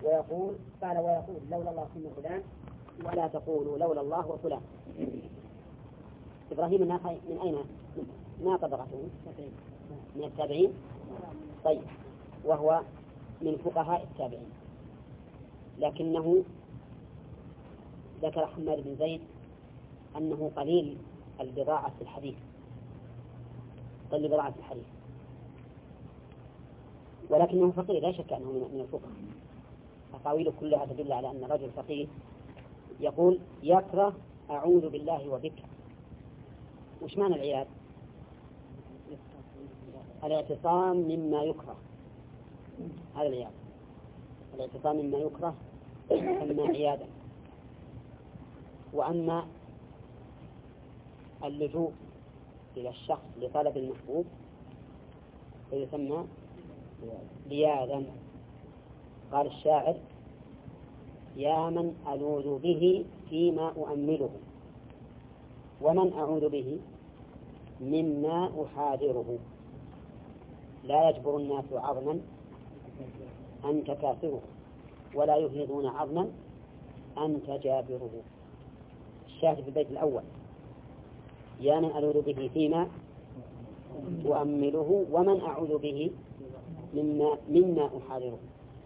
قال ويقول لولا الله ثم فلان، ولا تقولوا لولا الله وفلان. إبراهيم النخعي من أين؟ ما طبقته؟ من التابعين. طيب، وهو من فقهاء التابعين، لكنه ذكر حماد بن زيد أنه قليل البضاعة في الحديث، قليل البضاعة في الحديث، ولكنه فقيه لا شك أنه من الفقهاء. أقاويله كلها تدل على أن رجل فقيه. يقول يكره أعوذ بالله وبك. وش معنى العياذ؟ الاعتصام مما يكره، هذا العياذ، الاعتصام مما يكره يسمى عياذا. وأما اللجوء إلى الشخص لطلب المحبوب فيسمى لياذا. قال الشاعر يا من ألوذ به فيما أؤمله، ومن أعوذ به مما أحاذره، لا يجبر الناس عظما أنت كافره، ولا يهيضون عظما أنت جابره. الشاهد في البيت الأول يا من ألوذ به فيما أؤمله، ومن أعوذ به مما أحاذره.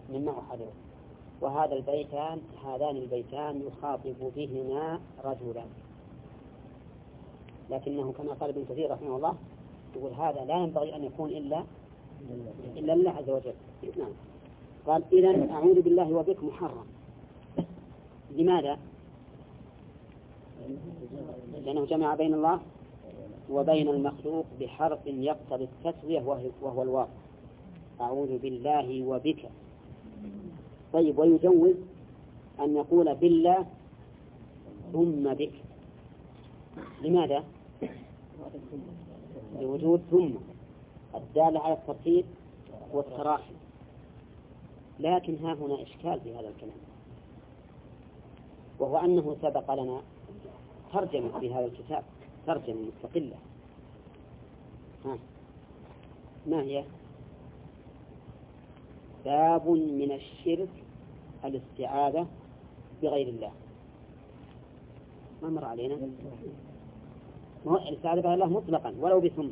هذان البيتان يخاطب بهما رجلا، لكنه كما قال ابن كثير رحمه الله يقول هذا لا ينبغي أن يكون إلا الله عز وجل. نعم. قال إذن أعوذ بالله وبك محرم. لماذا؟ لأنه جمع بين الله وبين المخلوق بحرف يقتضي التسوية وهو الواو. أعوذ بالله وبك. طيب، ويجوز أن يقول بالله ثم بك. لماذا؟ لوجود ثم الدالة على الترتيب والتراخي. لكن ها هنا إشكال في هذا الكلام، وهو أنه سبق لنا ترجمة في هذا الكتاب، ترجمة مستقلة. ما هي؟ باب من الشرك الاستعاذة بغير الله. ما مر علينا؟ الاستعاذة بغير الله مطلقا ولو بثم.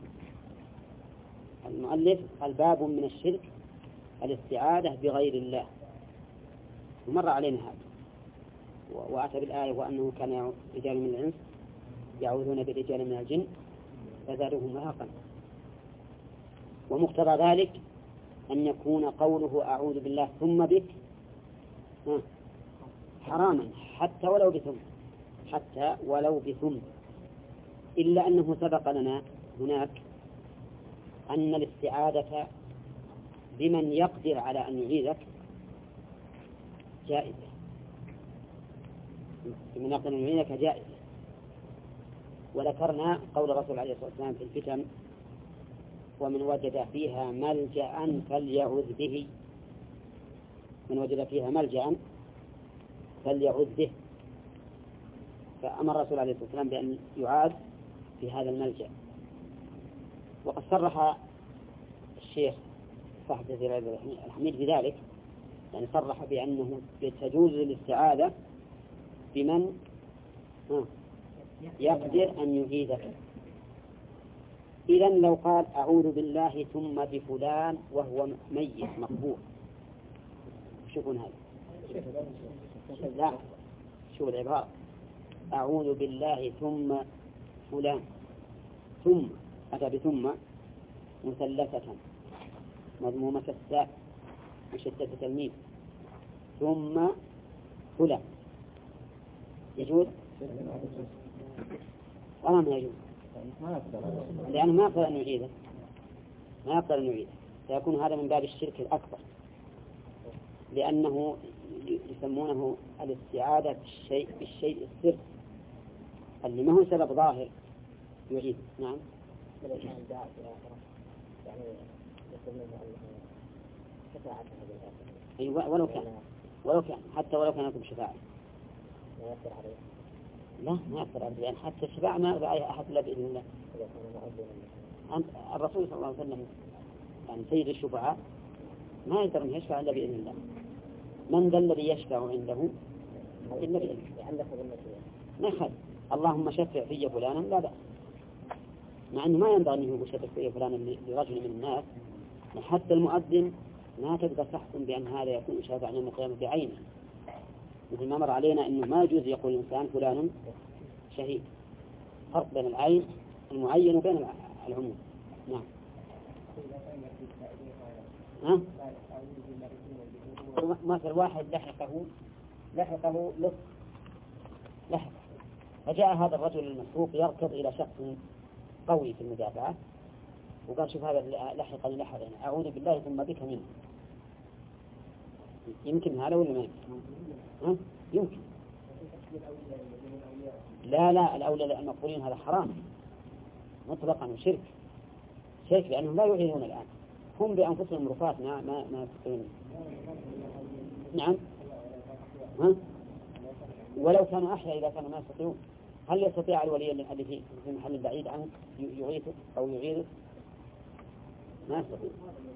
المؤلف الباب من الشرك الاستعاذة بغير الله، ومر علينا هذا، وأتى بالآية وأنه كان رجال من الإنس يعوذون برجال من الجن فزادوهم رهقا. ومقتضى ذلك أن يكون قوله أعوذ بالله ثم بك حراما حتى ولو بثم، إلا أنه سبق لنا هناك أن الاستعاذة بمن يقدر على أن يعيذك جائزة، بمن يقدر أن يعيذك جائزة. وذكرنا قول الرسول عليه الصلاة والسلام في الفتن ومن وجد فيها ملجأ فليعوذ به، من وجد فيها ملجأ فليعوذ به. فأمر الرسول عليه الصلاة والسلام بأن يعاذ في هذا الملجأ. وقد صرح الشيخ صاحب تفسير الحميد بذلك، يعني صرح بأنه تجوز الاستعاذة بمن يقدر أن يعيذك. إذن لو قال أعوذ بالله ثم بفلان وهو ميت مقبور، شوفون هذا؟ لا، شوف العبارة أعوذ بالله ثم فلان، ثم أتى بثم مثلثة مضمومة الساء مشددة الميم ثم فلان، يجوز؟ والله ما يجوز، لأنه ما يقدر أن يعيده، فيكون هذا من باب الشرك الأكبر، لأنه يسمونه الاستعاذة بالشيء السر اللي ما هو سبب ظاهر يعيد. نعم. أيوة، ولو كان حتى ولو كان يكون شفاعة لا ما يقدر عليه، يعني حتى الشفاعة ما رأي أحد إلا بإذن الله. الرسول صلى الله عليه وسلم يعني سيد الشفعاء ما يقدر أن يشفع إلا بإذن الله، من ذا الذي يشفع عنده إلا بإذنه. ما يخالف اللهم شفع في فلانا لا بأس، مع أنه ما ينبغي أن يقول شفع في فلانا لرجل من الناس. حتى المؤذن ما تقدر تحكم بأن هذا يكون شافعا يوم القيامة بعينه، مثل ما مر علينا أنه ما يجوز يقول الإنسان فلان شهيد. فرق بين العين المعين وبين العموم. نعم. ها؟ مثل واحد لحقه لحق، فجاء هذا الرجل المسروق يركض إلى شخص قوي في المدافعة وقال شوف هذا لحقني أعوذ بالله ثم بك منه. يمكن هذا ولا ما يمكن؟ يمكن. لا الأولى المقبولين هذا حرام مطلقا وشرك لأنهم لا يعينون الآن، هم بأنفسهم رفات ما يستطيعون. نعم. ولو كانوا أحيا إذا كانوا ما يستطيعون، هل يستطيع الولي الذي في محل بعيد عنه يغيثه أو يغيره؟ ما يستطيع.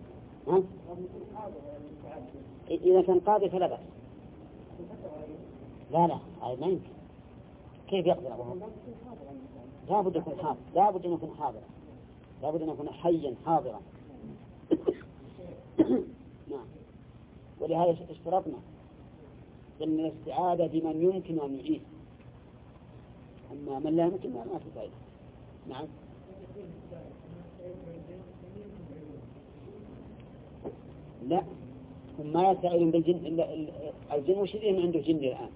إذا كان قاضي فلا بأس. لا هذا ما يمكن. كيف يقدر أبوه؟ لابد يكون حاضر، لابد أن يكون حيا حاضرا. نعم. ولهذا اشترطنا أن الاستعادة بمن يمكن أن يعيد، أما من لا يمكن ما في فائدة. نعم. لا هم ما يستعيدون بالجن إلا الجن وشرين عنده جن الآن،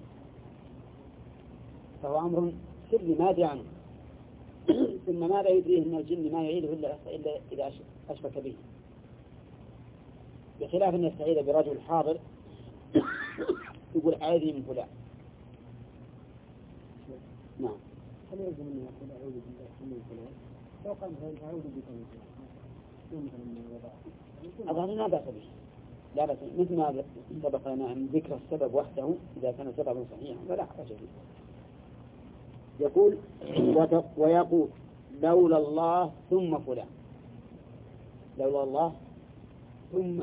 فهو أمر سري ما أدري عنه. ثم ماذا يدريه من الجن ما يعيده إلا إذا أشبك به، بخلاف أن يستعيد برجل حاضر يقول عاذي من فلان. نعم. هل يجب أن يقول أعوذ بالله من فلان؟ لو قال أعوذ بك من فلان أظن لا بأس به، لا بأس، مثل ما سبق لنا أن ذكر السبب وحده إذا كان سبب صحيحا فلا حرج به. يقول ويقول لولا الله ثم فلان، لولا الله ثم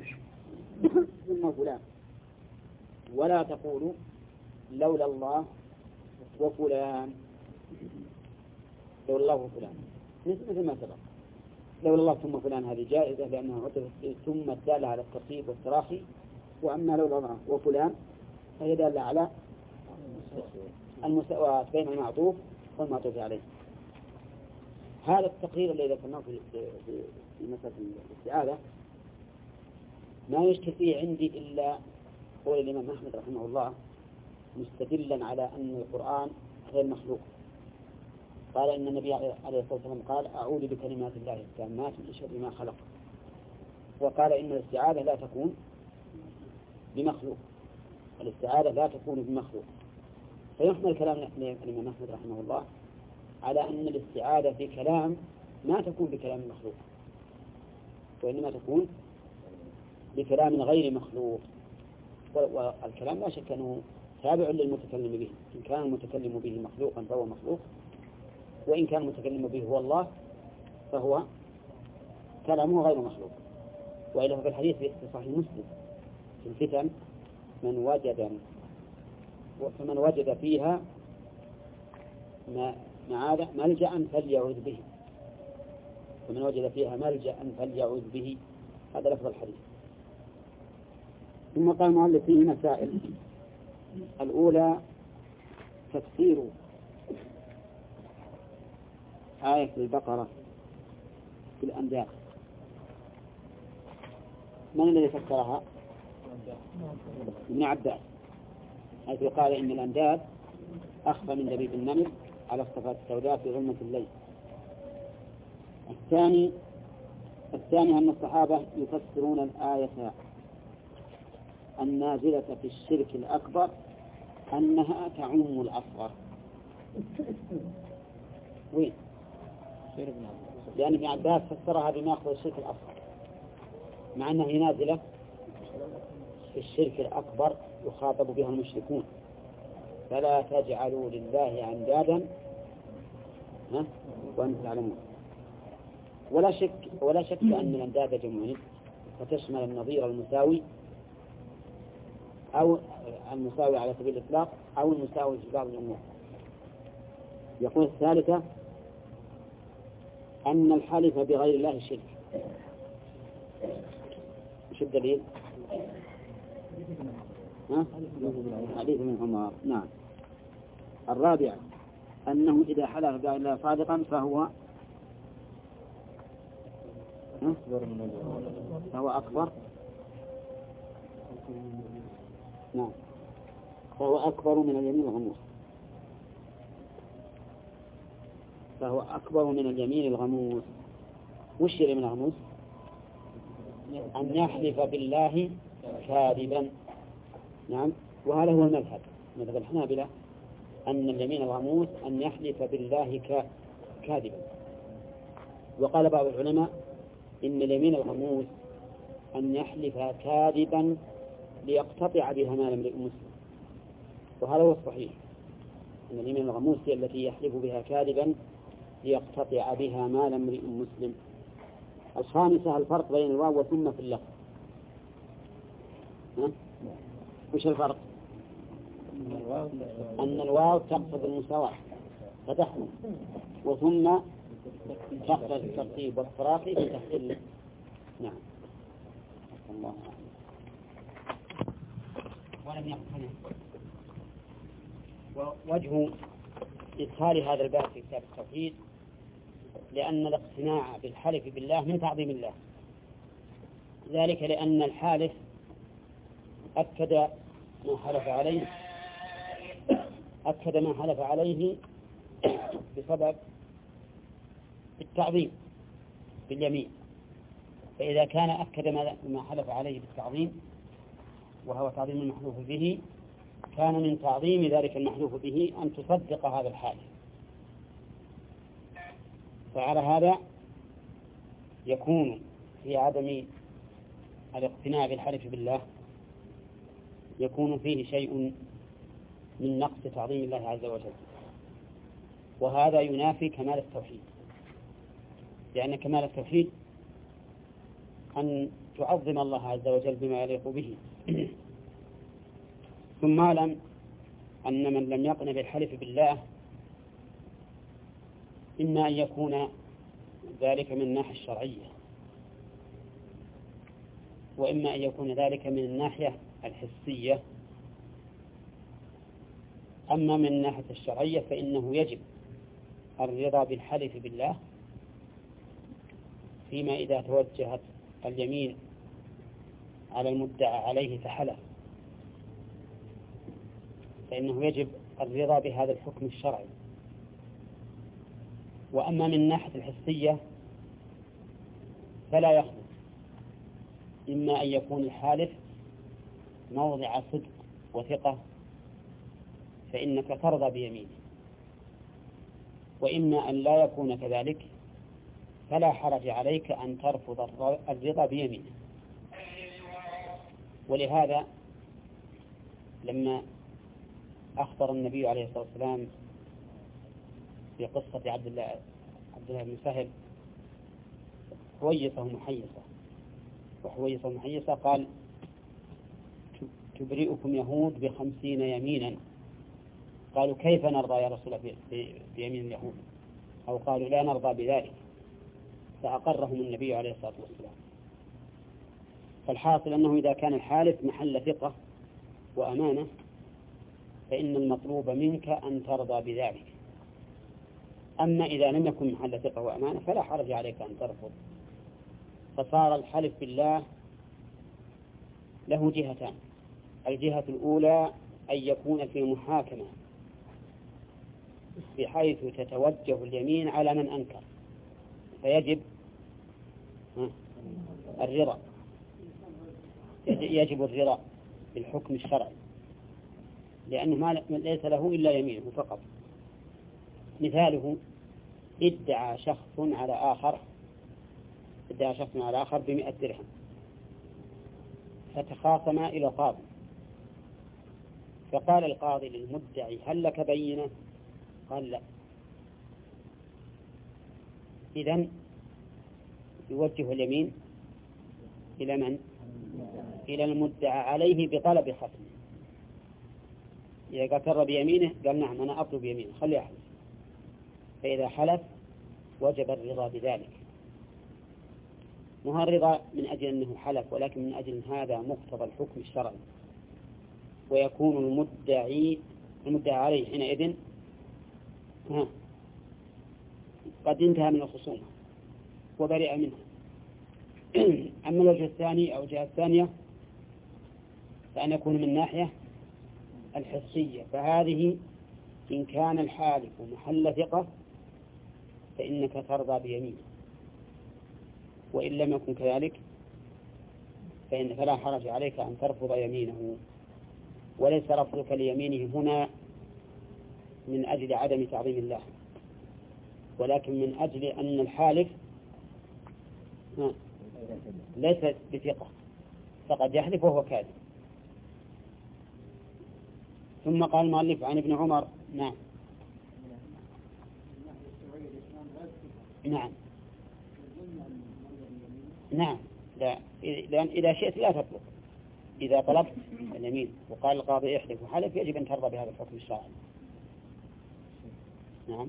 فلان، ولا تقولوا لولا الله وفلان، لولا الله وفلان مثل ما سبق. لولا الله ثم فلان هذه جائزة لأنها عطفت ثم الدالة على الترتيب والتراخي، وأما لولا الله وفلان فهي دالة على المساواة بين المعطوف والمعطوف عليه. هذا التقرير الذي ذكرناه في مسألة الاستعاذة ما يشكل فيه عندي إلا قول الإمام أحمد رحمه الله مستدلا على أن القرآن غير مخلوق. قال إن النبي عليه الصلاة والسلام قال أعوذ بكلمات الله التامات من شر ما خلق، وقال إن الاستعاذة لا تكون بمخلوق، الاستعاذة لا تكون بمخلوق. فيحمل كلام الإمام أحمد رحمه الله على أن الاستعاذة في كلام ما تكون بكلام مخلوق، وإنما تكون بكلام غير مخلوق. والكلام لا شك أنه تابع للمتكلم به، إن كان المتكلم به مخلوقا فهو مخلوق، وإن كان المتكلم به هو الله فهو كلامه غير مخلوق. وإلا في الحديث في صحيح مسلم في الفتن فمن وجد فيها ملجأ فليعوذ به، فمن وجد فيها ملجأ فليعوذ به، هذا لفظ الحديث. ثم قال المؤلف فيه مسائل. الأولى تفسير آية البقرة في الأنداد. من الذي فسرها؟ ابن عباس، حيث قال إن الأنداد أخفى من دبيب النمل على الصفات السوداء في ظلمة الليل. الثاني أن الصحابة يفسرون الآية النازلة في الشرك الأكبر أنها تعم الأصغر. وين؟ لأن ابن عباس فسرها بما يأخذ الشرك الأصغر، مع أنها نازلة في الشرك الأكبر يخاطب بها المشركون، فلا تجعلوا لله أندادا وأنتم تعلمون. ولا شك أن الأنداد جمع فتشمل النظير المساوي أو المساوي على سبيل الإطلاق أو المساوي في بعض الأمور. يقول الثالثة أن الحلف بغير الله شرك. وش الدليل؟ حديث من عمر. نعم. الرابعة أنه إذا حلف بغير الله صادقا فهو أكبر. نعم، فهو أكبر من اليمين الغموس. فهو أكبر من اليمين الغموس. وش اليمين الغموس؟ أن يحلف بالله كاذبا. نعم، وهذا هو المذهب الحنابلة، أن اليمين الغموس أن يحلف بالله كاذبا. وقال بعض العلماء إن اليمين الغموس أن يحلف كاذبا ليقتطع بها مال امرئ مسلم، وهذا هو الصحيح، أن اليمين الغموس هي التي يحلف بها كاذبا ليقتطع بها مال امرئ مسلم. الخامسة الفرق بين الواو وثم في اللفظ. وش الفرق؟ أن الواو تقصد المساواة فتحمل، وثم تقصد الترتيب والتراخي في تحصيل. نعم. الله ولم يقتنع. ووجه إدخال هذا الباب في كتاب التوحيد لأن الاقتناع بالحلف بالله من تعظيم الله، ذلك لأن الحالف أكد ما حلف عليه بسبب التعظيم باليمين. فإذا كان أكد ما حلف عليه بالتعظيم وهو تعظيم المحلوف به، كان من تعظيم ذلك المحلوف به أن تصدق هذا الحالف. فعلى هذا يكون في عدم الاقتناع بالحلف بالله يكون فيه شيء من نقص تعظيم الله عز وجل، وهذا ينافي كمال التوحيد، لأن كمال التوحيد أن تعظم الله عز وجل بما يليق به. ثم اعلم أن من لم يقن بالحلف بالله إما أن يكون ذلك من الناحية الشرعية، وإما أن يكون ذلك من الناحية الحسية. أما من الناحية الشرعية فإنه يجب الرضا بالحلف بالله فيما إذا توجهت اليمين على المدعى عليه فحلف، فإنه يجب الرضا بهذا الحكم الشرعي. وأما من الناحية الحسية فلا يخلو، إما أن يكون الحالف موضع صدق وثقة فإنك ترضى بيمينه، وإما أن لا يكون كذلك فلا حرج عليك أن ترفض الرضا بيمينه. ولهذا لما أخبر النبي عليه الصلاة والسلام في قصة عبد الله بن سهل وحويصة محيصة قال: تبرئكم يهود ب50 يمينا. قالوا: كيف نرضى يا رسول الله بيمين اليهود؟ أو قالوا: لا نرضى بذلك. فأقرهم النبي عليه الصلاة والسلام. فالحاصل أنه إذا كان الحالف محل ثقة وأمانة فإن المطلوب منك أن ترضى بذلك. أما إذا لم يكن محل ثقة وأمانة فلا حرج عليك أن ترفض. فصار الحلف بالله له جهتان: الجهة الأولى أن يكون في محاكمة بحيث تتوجه اليمين على من أنكر، فيجب الرضا، يجب الرضا بالحكم الشرعي، لأنه ليس له إلا يمينه فقط. مثاله: ادعى شخص على آخر ب100 درهم، فتخاصما إلى قاضي، فقال القاضي للمدعي: هل لك بينة؟ قال: لا. إذن يوجه اليمين إلى من؟ إلى المدعى عليه بطلب خصمه. إذا قتر بيمينه قال نعم أنا أطلب يمينه خلي أحلف. فإذا حلف وجب الرضا بذلك، مو الرضا من أجل أنه حلف، ولكن من أجل هذا مقتضى الحكم الشرعي، ويكون المدعي عليه حينئذ قد انتهى من الخصومة وبرئ منها. أما الوجه الثاني أو الجهة الثانية فأن يكون من ناحية الحسية، فهذه إن كان الحالف محل ثقة فإنك ترضى بيمينه، وإن لم يكن كذلك فإن فلا حرج عليك أن ترفض يمينه. وليس رفضك ليمينه هنا من أجل عدم تعظيم الله، ولكن من أجل أن الحالف ليس بثقة، فقد يحلف وهو كاذب. ثم قال المؤلف عن ابن عمر. نعم نعم نعم، لا، لأن إذا شئت لا تطلب. إذا طلبت اليمين وقال القاضي احلف وحلف يجب أن ترضى بهذا الحكم الشرعي. نعم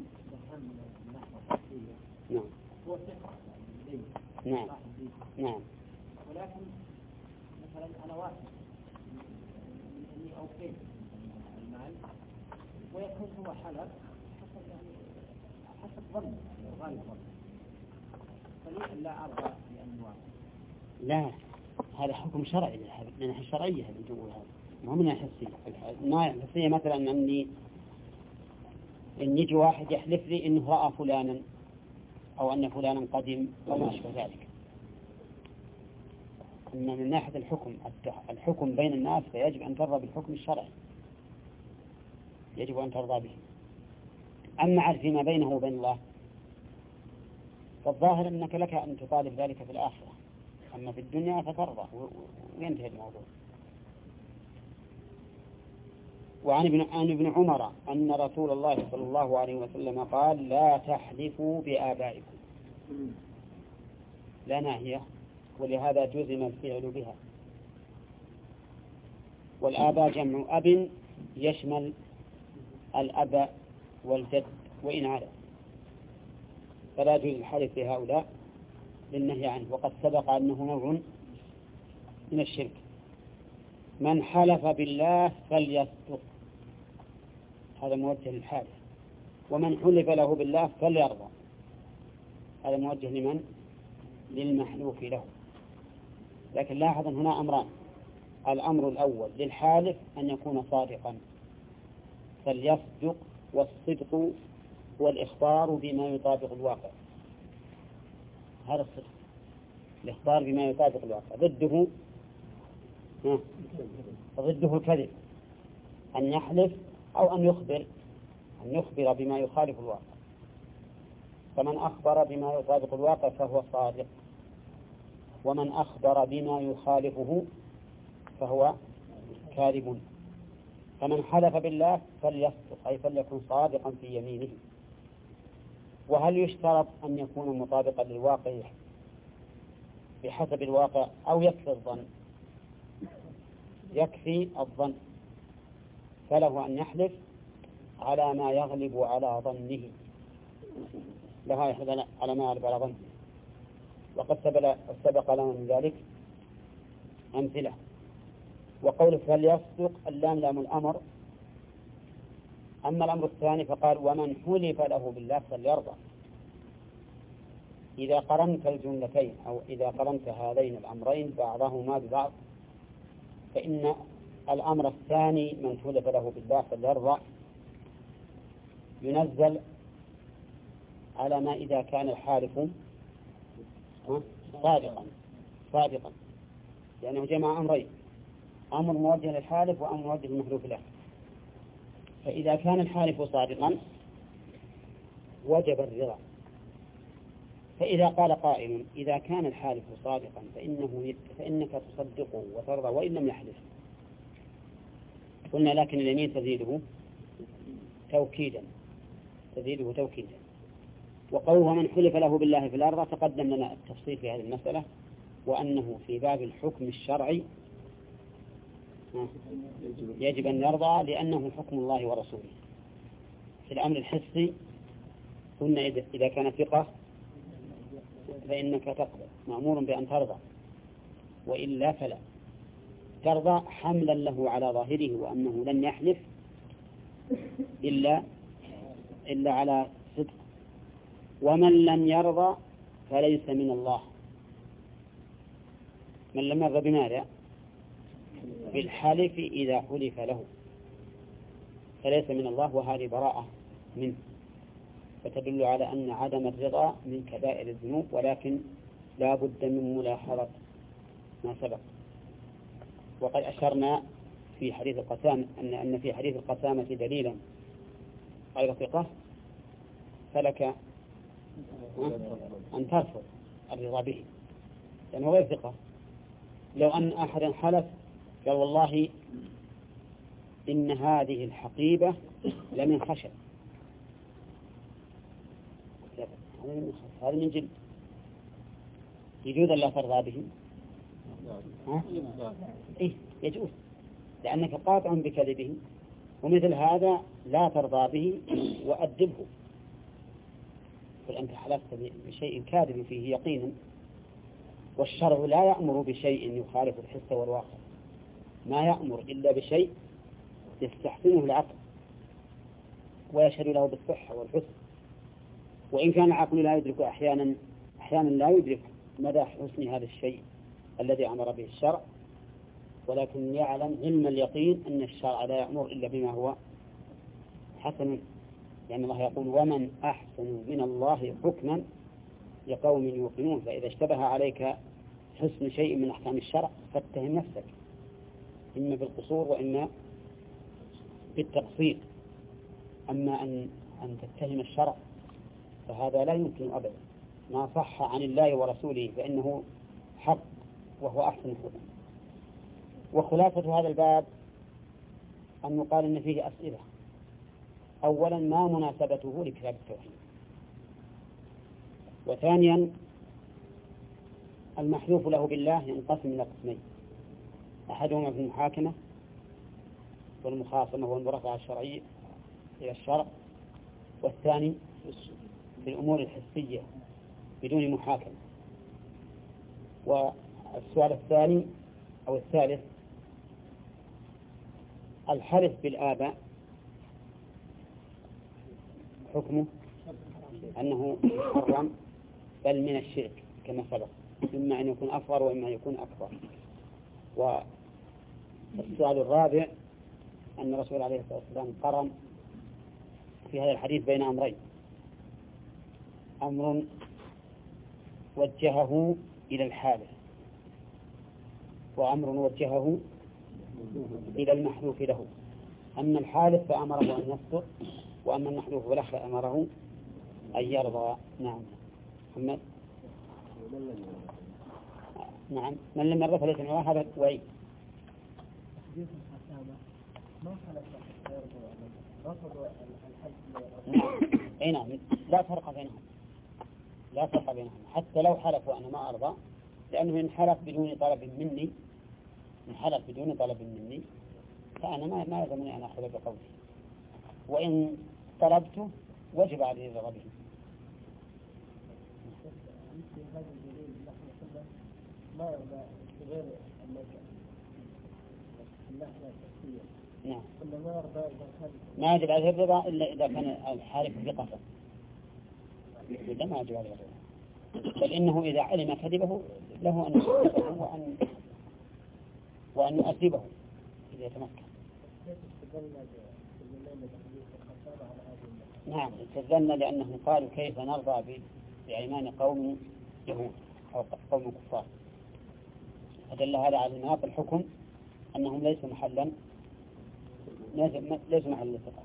نعم نعم نعم. ولكن مثلا أنا واثق إني أوفيت المال، ويكون هو حلف حسب ظن غالب ظن، فلي لا أرضى بأن واثق. لا، هذا حكم شرعي من الناحية الشرعية هذا الجمهور، هذا مو من الناحية الحسية. الناحية الحسية مثلا أن يجي واحد يحلف لي إنه رأى فلانا أو أن فلانا قدم أو ما أشبه ذلك. أما من ناحية الحكم بين الناس فيجب أن ترضى بالحكم الشرعي، يجب أن ترضى به. أما فيما بينه وبين الله فالظاهر أنك لك أن تطالب ذلك في الآخرة، أما في الدنيا فترضى وينتهي الموضوع. وعن ابن عمر أن رسول الله صلى الله عليه وسلم قال لا تحلفوا بآبائكم. لا ناهية، ولهذا جزم الفعل بها. والآباء جمع أب يشمل الأب والجد وإن علا، فلا يجوز الحلف بهؤلاء للنهي عنه، وقد سبق أنه نوع من الشرك. من حلف بالله فليصدق، هذا موجه للحالف. ومن حلف له بالله فليرضى، هذا موجه لمن؟ للمحلوف له. لكن لاحظ هنا أمران. الأمر الأول للحالف أن يكون صادقا، فليصدق، والصدق هو الإخبار بما يطابق الواقع. هذا الصدق، الإخبار بما يطابق الواقع. ضده الكذب، أن يحلف أو أن يخبر بما يخالف الواقع. فمن أخبر بما يطابق الواقع فهو صادق، ومن أخبر بما يخالفه فهو كاذب. فمن حلف بالله فليصدق، أي فليكن صادقا في يمينه. وهل يشترط أن يكون مطابقا للواقع بحسب الواقع أو يكفي الظن؟ يكفي الظن، فله أن يحلف على ما يغلب على ظنه، له يحلف على ما يغلب على ظنه. وقد سبق لنا من ذلك أمثلة. وقول فليصدق اللام لام الأمر. أما الأمر الثاني فقال ومن حلف له بالله فليرضى. إذا قرنت الجملتين أو إذا قرنت هذين الأمرين بعضهما ببعض فإن الأمر الثاني من حلف له بالله فليرضى ينزل على ما إذا كان الحالف صادقا، لأنه جمع أمرين، أمر موجه للحالف وأمر موجه للمحلوف له. فإذا كان الحالف صادقا وجب الرضا. فإذا قال قائل إذا كان الحالف صادقا فإنك تصدقه وترضى وإن لم يحلف، قلنا لكن اليمين تزيده توكيدا. وقوله من حلف له بالله في الأرض تقدم لنا التفصيل في هذه المسألة، وأنه في باب الحكم الشرعي يجب أن يرضى لأنه حكم الله ورسوله. في الأمر الحسي قلنا إذا كان ثقة فإنك تقبل، مأمور بأن ترضى، وإلا فلا ترضى حملا له على ظاهره وأنه لن يحلف إلا على صدق. ومن لم يرضى فليس من الله. من لم يرضى بماذا؟ بالحلف إذا حلف له فليس من الله، وهذه براءة منه، فتدل على أن عدم الرضا من كبائر الذنوب، ولكن لا بد من ملاحظة ما سبق. وقد أشرنا في حديث القسامة أن في حديث القسامة دليلا غير ثقة، فلك أن ترفض الرضا به لأنه غير ثقة. لو أن أحدا حلف قال والله إن هذه الحقيبة لمن خشب، هذا من جلد، يجوز أن لا ترضى به؟ إيه يجوز، لأنك قاطع بكذبه، ومثل هذا لا ترضى به وأدبه. قل أنت حلفت بشيء كاذب فيه يقينا، والشرع لا يأمر بشيء يخالف الحس والواقع، ما يأمر إلا بشيء يستحسنه العقل ويشهد له بالصحة والحسن. وإن كان العقل لا يدرك أحيانا لا يدرك مدى حسن هذا الشيء الذي أمر به الشرع، ولكن يعلم علم اليقين أن الشرع لا يأمر إلا بما هو حسن، لأن الله يقول ومن أحسن من الله حكما لقوم يوقنون. فإذا اشتبه عليك حسن شيء من أحكام الشرع فاتهم نفسك، إما بالقصور وإما بالتقصير. أما أن تتهم الشرع فهذا لا يمكن أبدا، ما صح عن الله ورسوله فإنه حق وهو أحسن الحكم. وخلاصة هذا الباب أن يقال إن فيه أسئلة. أولا ما مناسبته لكتاب التوحيد، وثانيا المحلوف له بالله ينقسم إلى قسمين، أحدهما في المحاكمة والمخاصمة والمرافعة الشرعية إلى الشرع، والثاني في الأمور الحسية بدون محاكمة. والسؤال الثاني أو الثالث الحلف بالآباء حكمه أنه محرم بل من الشرك كما سبق، إما أن يكون أصغر وإما أن يكون أكبر. والسؤال الرابع أن الرسول عليه الصلاة والسلام قرن في هذا الحديث بين أمرين: أمر وجهه إلى الحالف، وأمر وجهه إلى المحلوف له. أما الحالف فأمره أن يصدق، وأما المحلوف له فأمره أن يرضى. نعم محمد. نعم من لم يرضى فليس من الله، هذا وعيد. أي نعم لا فرق بينهم، لا فرق بينهم حتى لو حلفوا أنا ما أرضى، لأنه إن حلف بدون طلب مني، إن حلف بدون طلب مني فأنا ما يلزمني أن أخذ بقولي، وإن طلبته وجب عليه الرضا به. نعم ما يجب عليه الرضا إلا إذا كان الحالف بقصد، إذا ما يجب عليه الرضا، بل إنه إذا علم كذبه له أن يصدقه وأن يؤدبه إذا يتمكن. نعم استدلنا لأنهم قالوا كيف نرضى بأيمان قوم يهود أو قوم كفار، فدل هذا على ناقل الحكم أنهم ليسوا محلا للثقة.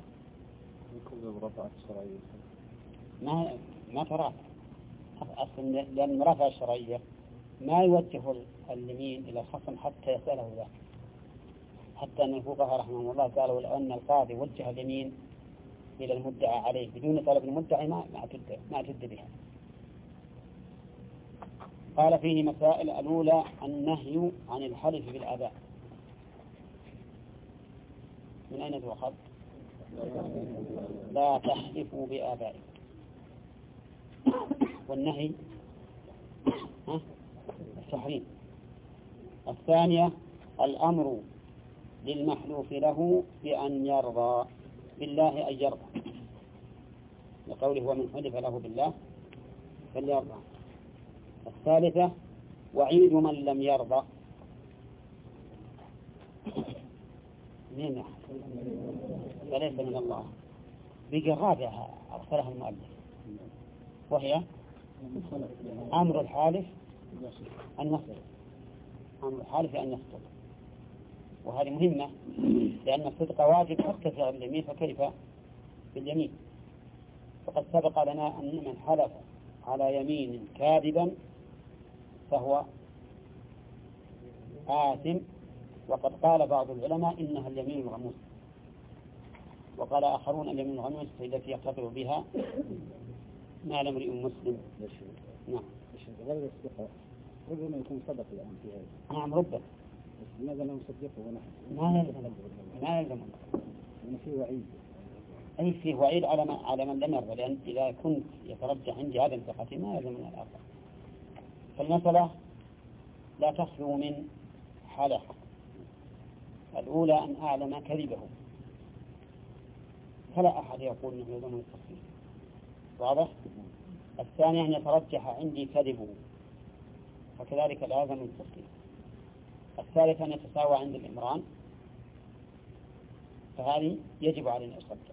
ما ترى أصلا، لأن المرافعة الشرعية ما يوجه اليمين إلى الخصم حتى يسأله ذاك، حتى أن الفقهاء رحمهم الله قالوا لو أن القاضي وجه اليمين إلى المدعى عليه بدون طلب المدعي ما اعتد بها. قال فيه مسائل: الأولى النهي عن الحلف بالآباء، من أين تؤخذ؟ لا تحلفوا بآبائكم. والنهي التحريم. الثانية الأمر للمحلوف له بأن يرضى بالله، أن يرضى، لقوله ومن حلف له بالله فليرضى. الثالثة وعيد من لم يرضى. فليس من الله. بقي الرابعة أغفرها المؤلف، وهي أمر الحالف أن يصدق. أمر الحالف أن يصدق، وهذه مهمة لأن الصدق واجب حتى في اليمين، فكيف باليمين؟ فقد سبق لنا أن من حلف على يمين كاذبا فهو آثم، وقد قال بعض العلماء إنها اليمين الغموس، وقال آخرون اليمين الغموس التي يقتطع بها مال امرئ مسلم. نعم. غير الثقة ربما يكون صدق الآن في هذا. نعم ربما. بس لماذا لا نصدقه ونحن؟ ما يلزم. يعني فيه وعيد. أي فيه وعيد على من لم يرضى، لأن إذا كنت يترجح عندي عدم ثقتي ما يلزم من الآخر. فالمسألة لا تخلو من حالة. الأولى أن أعلم كذبه، فلا أحد يقول أنه يلزم التصديق. واضح؟ الثانية أن يترجح عندي كذبه، فكذلك لازم التصديق. الثالثة أن يتساوى عند الإمران، فهذه يجب علينا أن نصدق.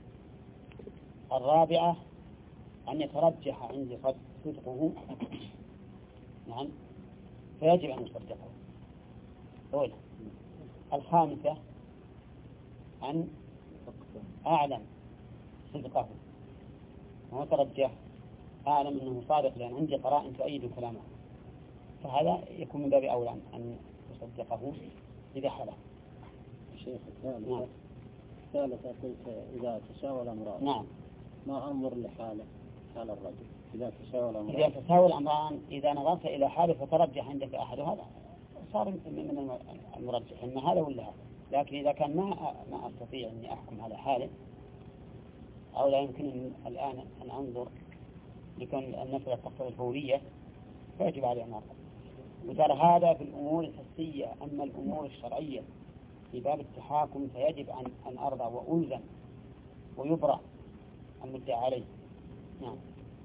الرابعة أن يترجح عندي صدقه، نعم، فيجب أن نصدقه. أولا. الخامسة أن أعلم صدقه وترجح، أعلم أنه صادق لأن عندي قرائن تؤيد كلامه، فهذا يكون من باب أولى أن تصدقه إذا حلف. الشيخ الثالثة قلت إذا تساوى الأمران. نعم. ما أنظر لحاله حال الرجل إذا تساوى الأمران. إذا تساوى الأمران، إذا نظرت إلى حاله فترجح عندك أحد هذا صار من المرجح إما هذا ولا هذا. لكن إذا كان ما أستطيع أني أحكم على حاله، أو لا يمكن الآن أن أنظر لكون المسألة تقتضي الفورية، فيجب علي أن أرضى. وترى هذا في الأمور الحسية. أما الأمور الشرعية في باب التحاكم فيجب أن أرضى وألزم ويبرأ المدعى عليه. نعم.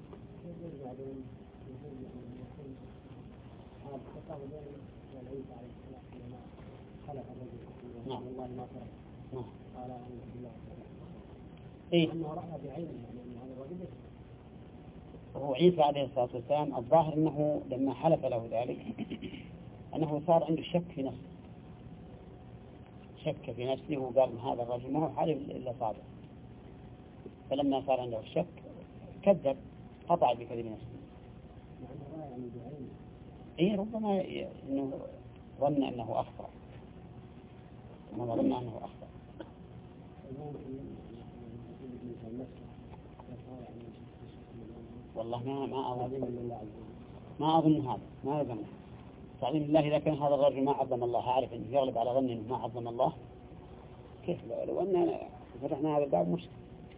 نعم. نعم. إيه؟ هو عيسى عليه الصلاة والسلام الظاهر أنه لما حلف له ذلك أنه صار عنده شك في نفسه، شك في نفسه وقال هذا الرجل ما هو حالف إلا صادق، فلما صار عنده الشك كذب، قطع بكذب نفسه. إيه ربما إنه ظن أنه أخطأ، والله ما أظن هذا، ما يظن تعظيم الله. إذا كان هذا الرجل ما عظم الله، أعرف أنه يغلب على ظنه ما عظم الله، كيف لو أننا فتحنا هذا الباب مشكلة.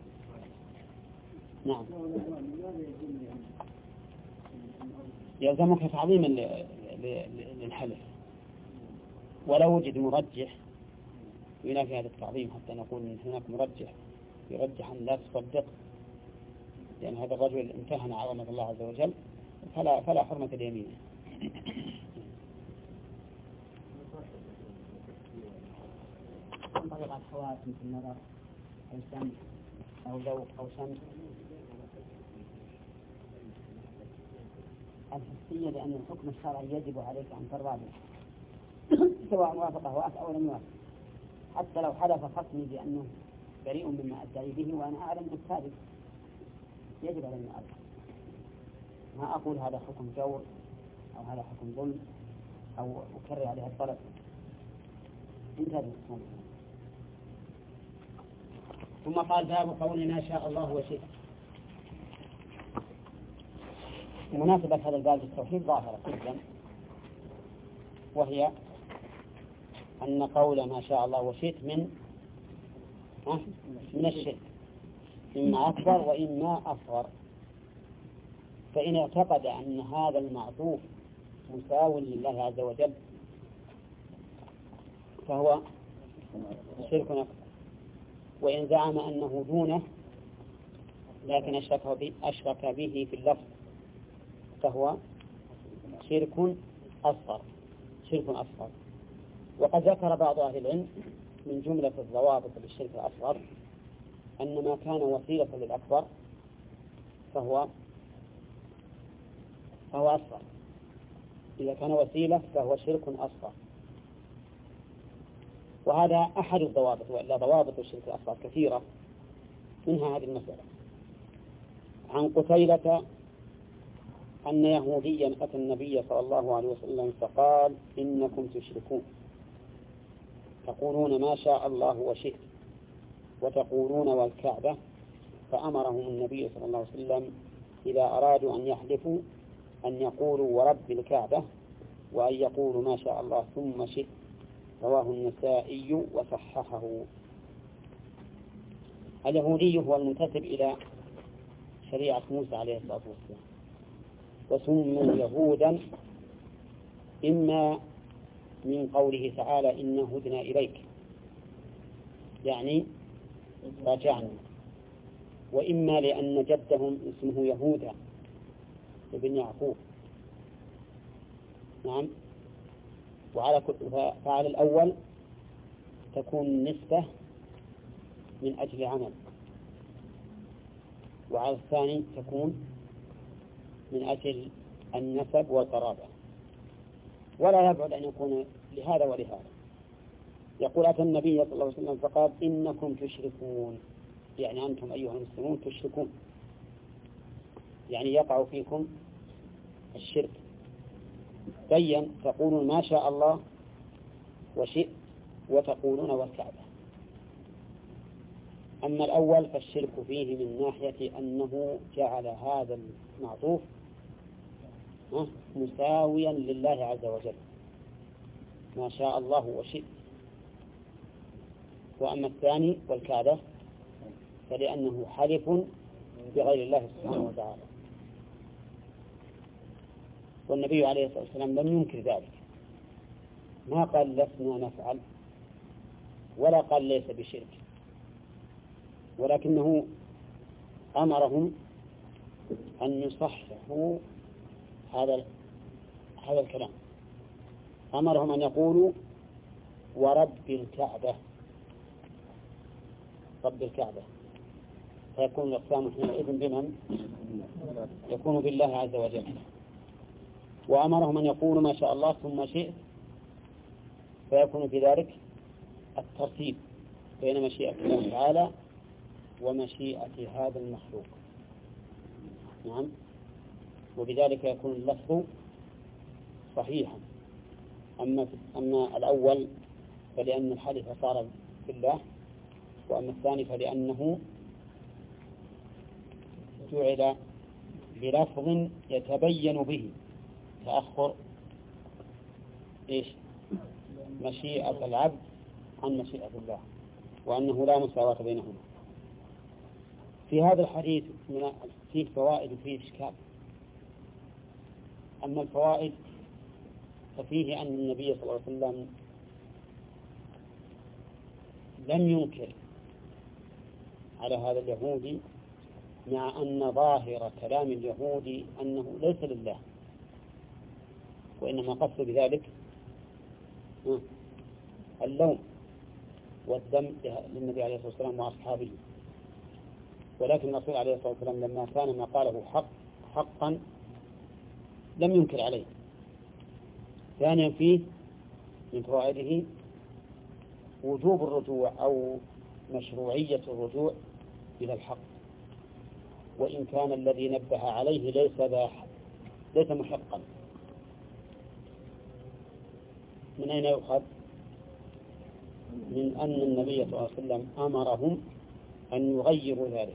نعم. يلزمك تعظيما للحلف، ولو وجد مرجح ينافي هذا التعظيم حتى نقول إن هناك مرجح يرجح أن لا تصدق، لأن هذا الرجل امتهن عظمة الله عز وجل، فلا حرمة اليمين. طريقة الحواس مثل النظر أو سمع أو ذوق أو شم الحسية، لأن الحكم الشرعي يجب عليك أن ترضى به سواء وافقه وافق أو لم يوافق. حتى لو حلف خصمي بأنه بريء مما أدعي به وأنا أعلم بالكاذب، يجب علي أن أرضى. ما أقول هذا حكم جور أو هذا حكم ظلم أو أكرر عليها الطلب. انتهى الإسلام. ثم قال باب قول ما شاء الله وشئت. مناسبة هذا الباب للتوحيد ظاهرة جدا، وهي أن قول ما شاء الله وشئت من من الشرك، إما أكبر وإما أصغر. فإن اعتقد أن هذا المعطوف مساو لله عز وجل فهو شرك أكبر، وإن زعم أنه دونه لكن أشرك به في اللفظ فهو شرك أصغر. وقد ذكر بعض أهل العلم من جملة الضوابط للشرك الأصغر أن ما كان وسيلة للأكبر فهو أصغر. إذا كان وسيلة فهو شرك أصغر، وهذا أحد الضوابط، وإلا ضوابط الشرك الأصغر كثيرة، منها هذه المسألة. عن قتيلة أن يهوديا أتى النبي صلى الله عليه وسلم فقال: إنكم تشركون، تقولون ما شاء الله وشئت، وتقولون والكعبة. فأمرهم النبي صلى الله عليه وسلم إذا أرادوا أن يحلفوا أن يقولوا ورب الكعبة، وأن يقولوا ما شاء الله ثم شئت. رواه النسائي وصححه. اليهودي هو المنتسب إلى شريعة موسى عليه الصلاة والسلام، وسموا يهودا إما من قوله تعالى: إنا هدنا إليك، يعني رجعنا، وإما لأن جدهم اسمه يهودا ابن يعقوب. نعم. فعلى الأول تكون النسبة من أجل عمل، وعلى الثاني تكون من أجل النسب والقرابة، ولا يبعد أن يكون لهذا ولهذا. يقول: أتى النبي صلى الله عليه وسلم فقال: إنكم تشركون، يعني أنتم أيها المسلمون تشركون، يعني يقع فيكم الشرك. بين: تقولون ما شاء الله وشئت، وتقولون والكعبة. أما الأول فالشرك فيه من ناحية أنه جعل هذا المعطوف مساويا لله عز وجل، ما شاء الله وشئت. وأما الثاني والكعبة فلأنه حلف بغير الله سبحانه وتعالى، والنبي عليه الصلاة والسلام لم ينكر ذلك، ما قال لسنا نفعل ولا قال ليس بشرك، ولكنه أمرهم أن يصححوا هذا الكلام. أمرهم أن يقولوا ورب الكعبة، رب الكعبة، فيكون الإقسام حينئذ بمن؟ يكون بالله عز وجل. وأمرهم أن يقولوا ما شاء الله ثم شئت، فيكون في ذلك الترتيب بين مشيئة الله تعالى ومشيئة هذا المخلوق. نعم. وبذلك يكون اللفظ صحيحا. أما الأول فلأن الحديث صار في الله، وأما الثاني فلأنه جعل بلفظ يتبين به تأخر مشيئة العبد عن مشيئة الله، وأنه لا مساواة بينهما. في هذا الحديث فيه فوائد وفيه إشكال. أما الفوائد ففيه أن النبي صلى الله عليه وسلم لم ينكر على هذا اليهودي، مع أن ظاهر كلام اليهودي أنه ليس لله، وإنما قصد بذلك اللوم والذم للنبي عليه الصلاة والسلام وأصحابه. ولكن الرسول عليه الصلاة والسلام لما كان ما قاله حقا لم ينكر عليه. ثانيا فيه من فوائده وجوب الرجوع أو مشروعية الرجوع إلى الحق، وإن كان الذي نبه عليه ليس محقا. من أين يؤخذ؟ من أن النبي صلى الله عليه وسلم أمرهم أن يغيروا ذلك.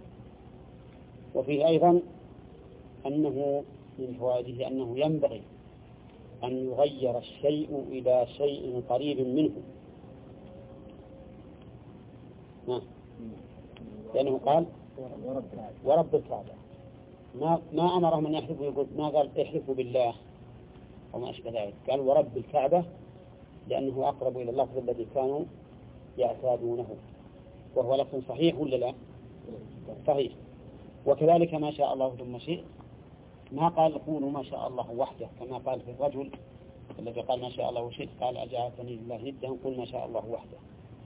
وفيه أيضا أنه من فوائده أنه ينبغي أن يغير الشيء إلى شيء قريب منه، لأنه قال ورب الكعبة، ما أمرهم أن يحلفوا، يقول ما قال احلفوا بالله وما أشبه ذلك، قال ورب الكعبة لأنه أقرب إلى اللفظ الذي كانوا يعتادونه، وهو لفظ صحيح ولا لا؟ صحيح. وكذلك ما شاء الله ثم شئت، ما قال قولوا ما شاء الله وحده كما قال في الرجل الذي قال ما شاء الله وشئت، قال أجعلتني لله ندا، قل ما شاء الله وحده،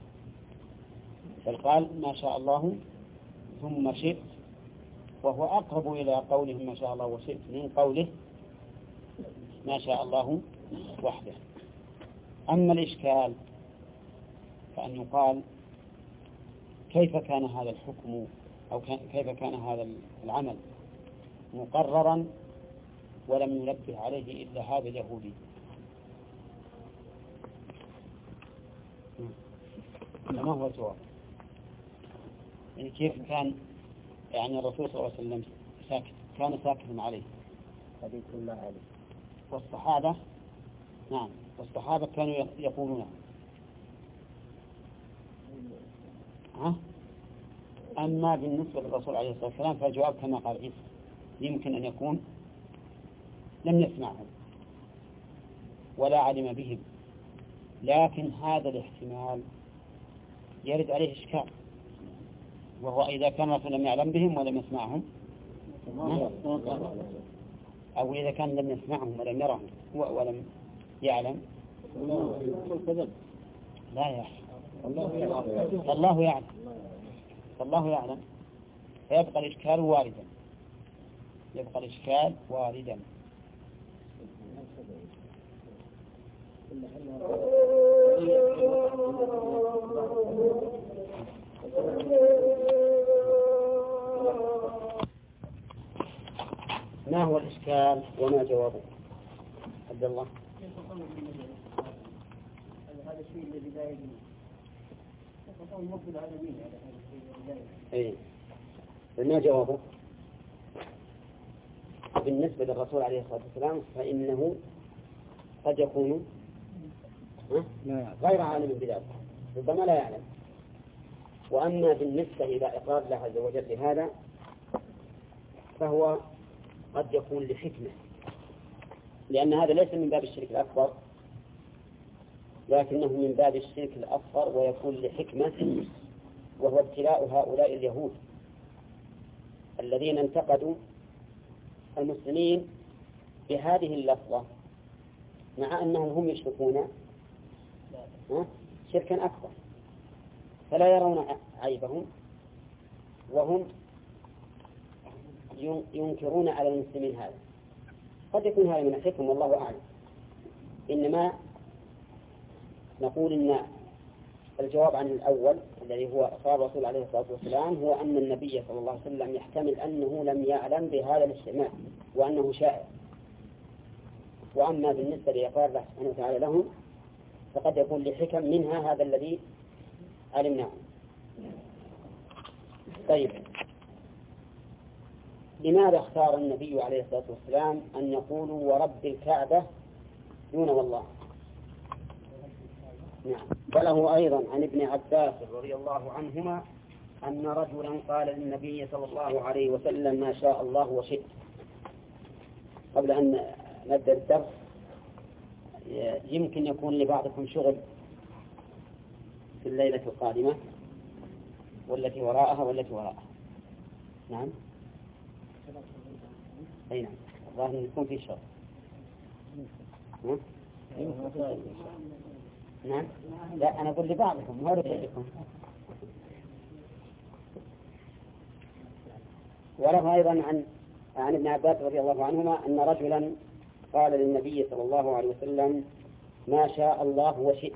بل قال ما شاء الله ثم شئت، وهو أقرب إلى قولهم ما شاء الله وشئت من قوله ما شاء الله وحده. أما الإشكال فأن يقال كيف كان هذا الحكم أو كيف كان هذا العمل مقررا ولم ينبه عليه إلا هذا اليهودي؟ ما هو الجواب؟ يعني كيف كان يعني الرسول صلى الله عليه وسلم ساكت، كان ساكتا عليه حديث الله عليه، والصحابة نعم والصحابة كانوا يقولون أما بالنسبة للرسول عليه الصلاة والسلام فالجواب كما قال عيسى يمكن أن يكون لم يسمعهم ولا علم بهم، لكن هذا الاحتمال يرد عليه إشكال، وهو إذا كان الرسول لم يعلم بهم ولم يسمعهم، أو إذا كان لم يسمعهم ولم يرهم ولم يعلم، لا يعلم، الله يعلم، فيبقى الإشكال واردا، ما هو الإشكال وما جوابه؟ عبد الله. هذا الشيء الذي لا يجوز، فقال المفضل على مين على هذا الشيء الذي لا يجوز؟ ما جوابه؟ بالنسبة للرسول عليه الصلاة والسلام فإنه قد يكون غير عالم بذلك، ربما لا يعلم. وأما بالنسبة إلى إقرار الله عز وجل بهذا فهو قد يكون لحكمة، لأن هذا ليس من باب الشرك الأكبر لكنه من باب الشرك الأصغر، ويكون لحكمة، وهو ابتلاء هؤلاء اليهود الذين انتقدوا المسلمين بهذه اللفظة مع أنهم هم يشركون شركا أكبر، فلا يرون عيبهم وهم ينكرون على المسلمين هذا. قد يكون هذا من الحكم والله أعلم، إنما نقول إن الجواب عن الأول الذي هو إقرار الرسول عليه الصلاة والسلام هو أن النبي صلى الله عليه وسلم يحتمل أنه لم يعلم بهذا الاجتماع وأنه شائع. وأما بالنسبة لإقرار الله سبحانه وتعالى لهم فقد يكون لحكم منها هذا الذي علمناه. طيب، لماذا اختار النبي عليه الصلاة والسلام أن يقولوا ورب الكعبة دون والله؟ نعم. وله أيضا عن ابن عباس رضي الله عنهما أن رجلا قال للنبي صلى الله عليه وسلم ما شاء الله وشئت. قبل أن نبدأ الدرس يمكن يكون لبعضكم شغل في الليلة القادمة والتي وراءها. نعم، أي نعم، الظاهر يكون في شغل. نعم، لا أنا أقول لبعضكم ما لكم. وله أيضا عن ابن عباس رضي الله عنهما أن رجلا قال للنبي صلى الله عليه وسلم ما شاء الله وشئت.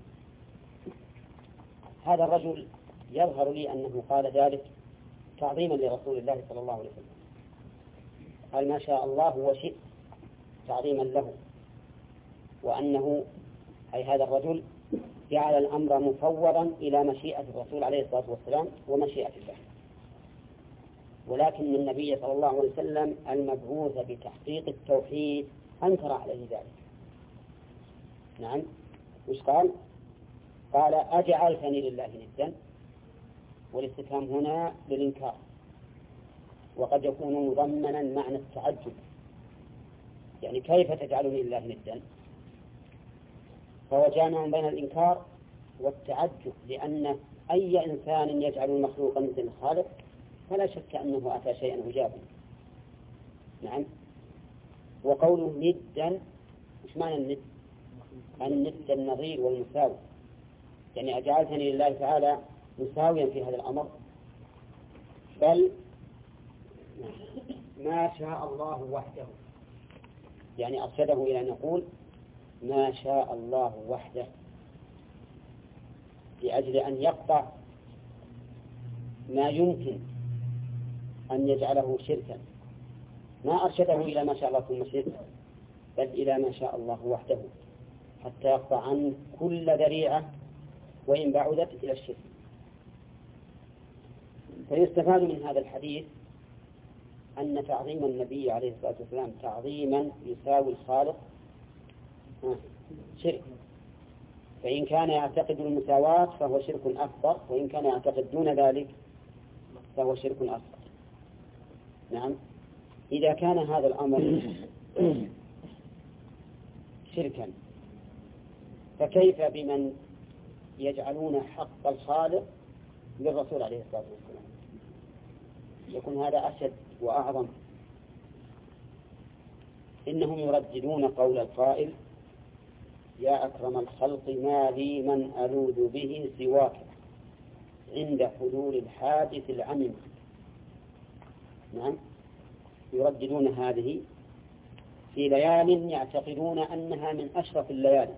هذا الرجل يظهر لي أنه قال ذلك تعظيما لرسول الله صلى الله عليه وسلم، قال ما شاء الله وشئت تعظيما له، وأنه أي هذا الرجل جعل الأمر مفوضا إلى مشيئة الرسول عليه الصلاة والسلام ومشيئة الله، ولكن النبي صلى الله عليه وسلم المبعوث بتحقيق التوحيد أنكر عليه ذلك. نعم، وش قال؟ قال أجعلتني لله ندا؟ والاستفهام هنا للإنكار، وقد يكون مضمنا معنى التعجب، يعني كيف تجعلني لله ندا؟ فهو جامع بين الإنكار والتعجب، لأن أي إنسان يجعل المخلوق مثل الخالق فلا شك أنه أتى شيئا عجابا. نعم. وقوله ندا، مش معنى الند؟ الند النظير والمساوي، يعني أجعلتني لله تعالى مساويا في هذا الأمر، بل ما شاء الله وحده، يعني أرشده إلى أن يقول ما شاء الله وحده، لأجل أن يقطع ما يمكن أن يجعله شركا. ما أرشده إلى ما شاء الله ثم شرك، بل إلى ما شاء الله وحده، حتى يقطع عن كل ذريعة وإن بعدت إلى الشرك. فيستفاد من هذا الحديث أن تعظيم النبي عليه الصلاة والسلام تعظيما يساوي الخالق شرك، فإن كان يعتقد المساواة فهو شرك أكبر، وإن كان يعتقد دون ذلك فهو شرك أصغر. نعم. إذا كان هذا الأمر شركا فكيف بمن يجعلون حق الخالق للرسول عليه الصلاة والسلام؟ يكون هذا أشد وأعظم. إنهم يرددون قول القائل يا أكرم الخلق ما لي من ألوذ به سواك عند حلول الحادث العمم. نعم. يرددون هذه في ليال يعتقدون أنها من أشرف الليالي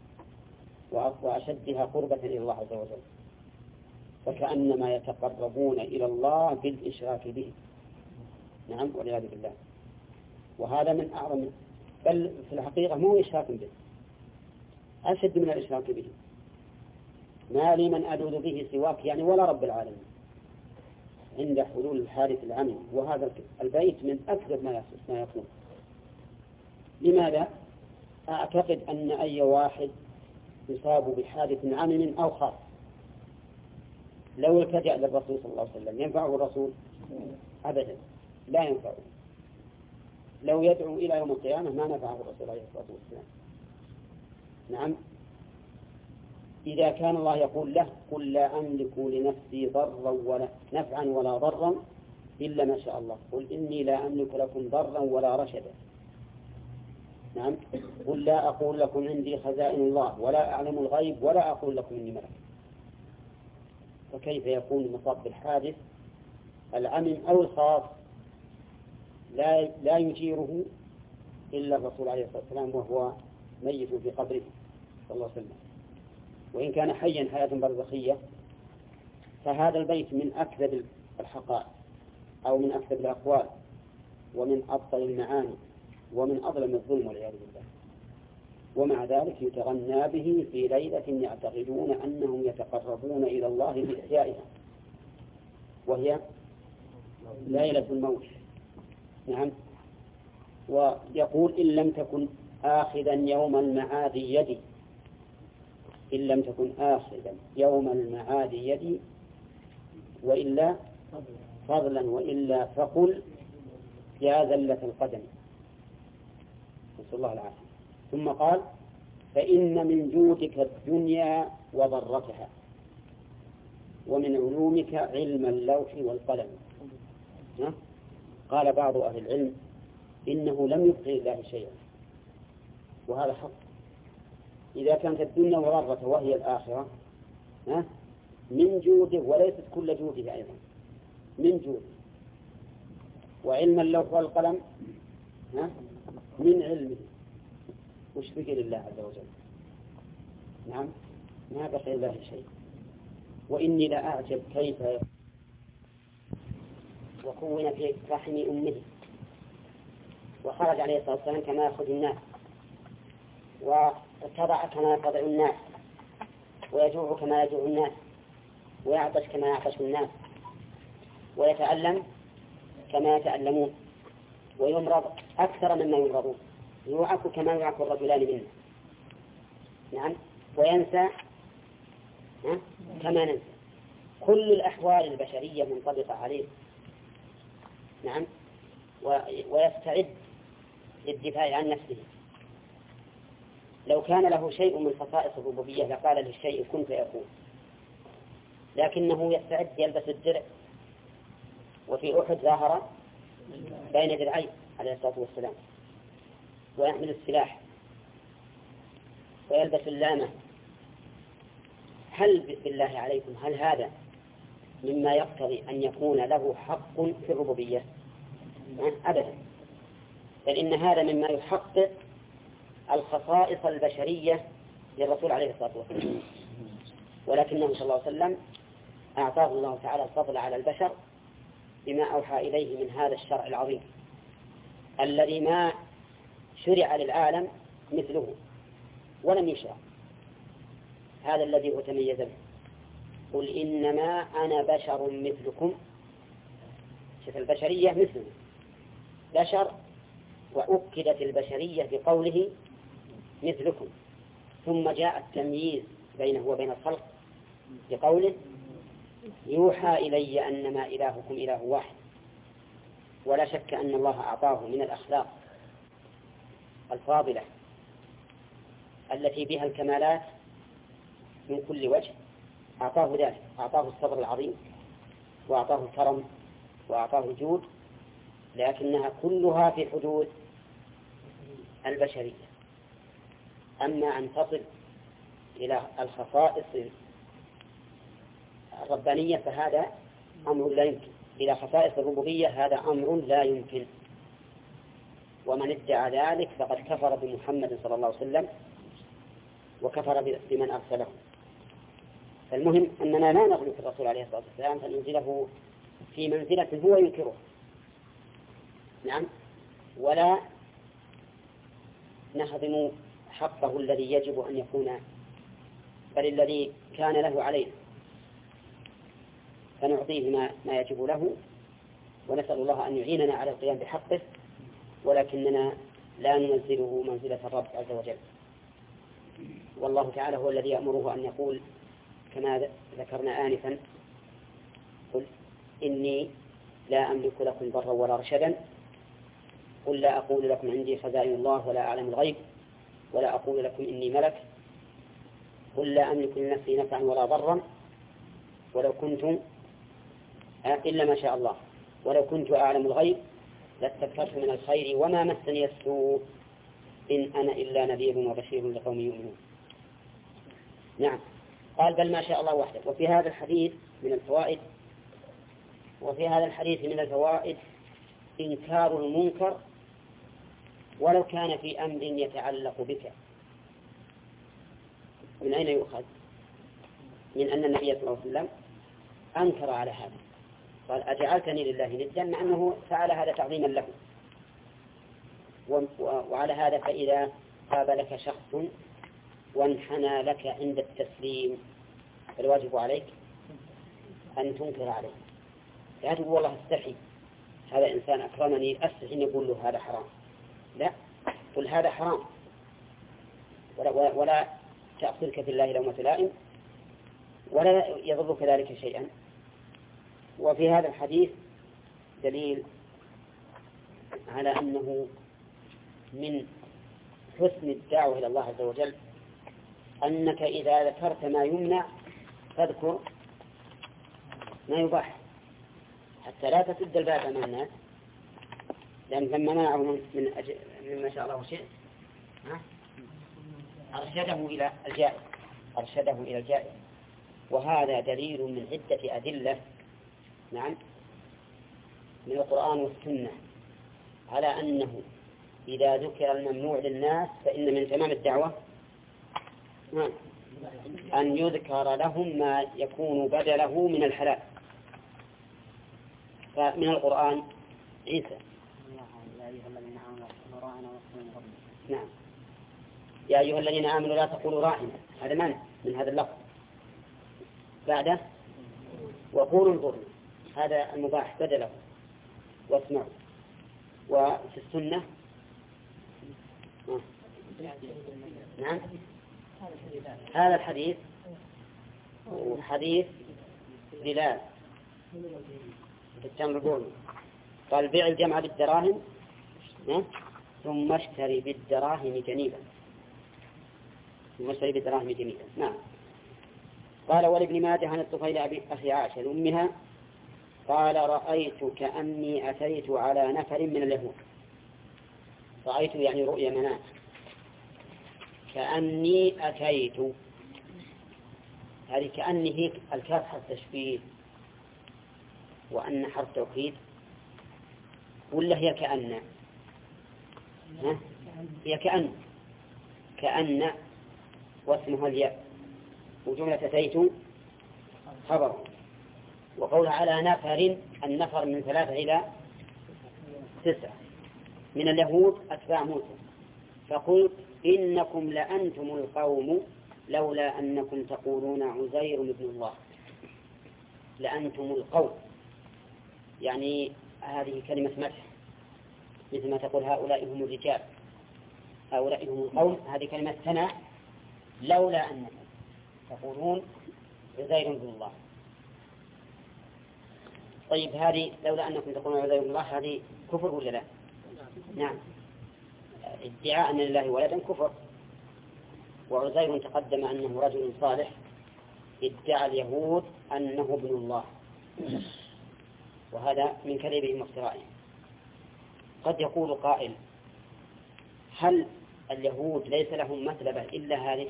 وأشدها قربة إلى الله عز وجل، فكأنما يتقربون إلى الله بالإشراك به. نعم، والعياذ بالله. وهذا من أعظم، بل في الحقيقة مو إشراك به، أشد من الإشراك به. ما لي من ألوذ به سواك، يعني ولا رب العالمين، عند حلول الحادث العمم. وهذا البيت من أكثر ما يكون. لماذا؟ أعتقد أن أي واحد يصاب بحادث عمم أو خاص لو التجأ للرسول صلى الله عليه وسلم ينفعه الرسول؟ أبدا لا ينفعه. لو يدعو إلى يوم القيامة ما نفعه الرسول عليه الصلاة والسلام. نعم. إذا كان الله يقول له قل لا أملك لنفسي ضرا ولا نفعا ولا ضرا إلا ما شاء الله، قل إني لا أملك لكم ضرا ولا رشدا. نعم. قل لا أقول لكم عندي خزائن الله ولا أعلم الغيب ولا أقول لكم إني ملك. فكيف يكون المصاب بالحادث العمم أو الخاص لا يجيره إلا الرسول عليه الصلاة والسلام وهو ميت في قبره صلى الله عليه وسلم، وإن كان حيا حياة برزخية. فهذا البيت من أكذب الحقائق أو من أكذب الأقوال ومن أبطل المعاني ومن أظلم الظلم والعياذ بالله. ومع ذلك يتغنى به في ليلة يعتقدون أنهم يتقربون إلى الله بإحيائها، وهي ليلة الموت. نعم. ويقول إن لم تكن آخذا يوم المعاد يدي، إن لم تكن آخذا يوم المعاد يدي وإلا فضلا وإلا فقل يا ذلة القدم. نسأل الله العافية. ثم قال فإن من جودك الدنيا وضرتها ومن علومك علم اللوح والقلم. قال بعض أهل العلم إنه لم يبقي الله شيئا، وهذا حق. إذا كانت الدنيا وضرتها وهي الآخرة من جوده، وليست كل جوده أيضا، من جوده. وعلم اللوح والقلم من علمه، وش بقي لله عز وجل؟ نعم، ما بقي الله شيء. وإني لأعجب كيف وكون في رحم أمه وخرج عليه الصلاة والسلام كما يخرج الناس، واتضع كما يتضع الناس، ويجوع كما يجوع الناس، ويعطش كما يعطش الناس، ويتألم كما يتألمون، ويمرض أكثر مما يمرضون، يوعك كما يوعك الرجلان منه. نعم. وينسى كما ننسى، كل الأحوال البشرية منطبقة عليه. نعم. ويستعد للدفاع عن نفسه. لو كان له شيء من خصائص الربوبية لقال للشيء كن فيكون، لكنه يستعد يلبس الدرع. وفي أحد ظاهر بين درعين عليه الصلاة والسلام، ويحمل السلاح ويلبس اللامة. هل بالله عليكم هل هذا مما يقتضي أن يكون له حق في الربوبية؟ أبدا، بل إن هذا مما يحقق الخصائص البشرية للرسول عليه الصلاة والسلام. ولكنه صلى الله عليه وسلم أعطاه الله تعالى الفضل على البشر بما أوحى إليه من هذا الشرع العظيم الذي ما شرع للعالم مثله ولم يشرع. هذا الذي هو تميز به. قل إنما أنا بشر مثلكم. شوف البشرية مثلنا بشر، وأكدت البشرية بقوله مثلكم، ثم جاء التمييز بينه وبين الخلق بقوله يوحى إلي أنما إلهكم إله واحد. ولا شك أن الله أعطاه من الأخلاق الفاضلة التي بها الكمالات من كل وجه، أعطاه ذلك. أعطاه الصبر العظيم، وأعطاه الكرم، وأعطاه الجود، لكنها كلها في حدود البشرية. أما أن تصل إلى الخصائص الربانية فهذا أمر لا يمكن. إلى خصائص الربوبية هذا أمر لا يمكن. ومن ادعى ذلك فقد كفر بمحمد صلى الله عليه وسلم وكفر بمن أرسله. فالمهم أننا لا نغلو في الرسول عليه الصلاة والسلام فننزله في منزلة هو ينكره. نعم. ولا نهضم حقه الذي يجب أن يكون، بل الذي كان له علينا، فنعطيه ما يجب له، ونسأل الله أن يعيننا على القيام بحقه، ولكننا لا ننزله منزلة الرب عز وجل. والله تعالى هو الذي يأمره أن يقول كما ذكرنا آنفا: قل إني لا أملك لكم ضرا ولا رشدا، قل لا أقول لكم عندي خزائن الله ولا أعلم الغيب، ولا أقول لكم إني ملك، قل لا أملك لنفسي نفعا ولا ضرا ولو كنت إلا ما شاء الله، ولو كنت أعلم الغيب لاستكثرت من الخير وما مسني السوء إن أنا إلا نذير وبشير لقوم يؤمنون. نعم. قال بل ما شاء الله وحده. وفي هذا الحديث من الفوائد إنكار المنكر ولو كان في أمر يتعلق بك. من أين يؤخذ؟ من أن النبي صلى الله عليه وسلم أنكر على هذا، قال أجعلتني لله ندا، مع أنه فعل هذا تعظيما له. وعلى هذا فإذا قابلك شخص وانحنى لك عند التسليم فالواجب عليك أن تنكر عليه. لا تقول والله استحي، هذا إنسان أكرمني أستحي أن يقول له هذا حرام. لا، قل هذا حرام، ولا تأخذك في الله لومة لائم، ولا يضرك ذلك شيئا. وفي هذا الحديث دليل على أنه من حسن الدعوة إلى الله عز وجل أنك إذا ذكرت ما يمنع فاذكر ما يباح، حتى لا تسد الباب أمام الناس. لأن لما منعه مما شاء الله شيء أرشده إلى الجائز. وهذا دليل من عدة أدلة، نعم، من القرآن والسنة على أنه إذا ذكر الممنوع للناس فإن من تمام الدعوة أن يذكر لهم ما يكون بدله من الحلال. فمن القرآن عيسى: نعم، يا أيها الذين آمنوا لا تقولوا راعنا، هذا مانع من هذا اللفظ. بعده وقولوا انظرنا، هذا المباح بدله واسمعوا. وفي السنة نعم هذا الحديث وحديث الظلال في التمر قولوا قال بيع الجمع بالدراهم ثم اشتري بالدراهم جنيبا نعم. قال ولابن ماجه عن الطفيل أخي عائشة لأمها قال رأيت كأني أتيت على نفر من اليهود. رأيت يعني رؤيا منام. كأني أتيت هذه كأني هيك الكاف حرف تشبيه وأن حرف توكيد ولا هي كأن هي كأن واسمها الياء وجملة أتيت خبر وقولها على نفر النفر من 3 إلى 9 من اليهود أتباع موسى فقلت إنكم لأنتم القوم لولا أنكم تقولون عزير ابن الله. لأنتم القوم يعني هذه كلمة مدح مثل ما تقول هؤلاء هم الرجال هؤلاء هم القوم هذه كلمة ثناء لولا أنكم تقولون عزير ابن الله. طيب هذه لولا أنكم تقولون عزير ابن الله هذه كفر ولا لا؟ نعم ادعاء أن لله ولدا كفر. وعزير تقدم أنه رجل صالح ادعى اليهود أنه ابن الله وهذا من كذبهم وافترائهم. قد يقول قائل هل اليهود ليس لهم مثلبة إلا هذه؟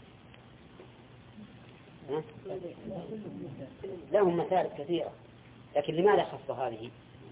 لهم مثالب كثيرة لكن لماذا خص هذه؟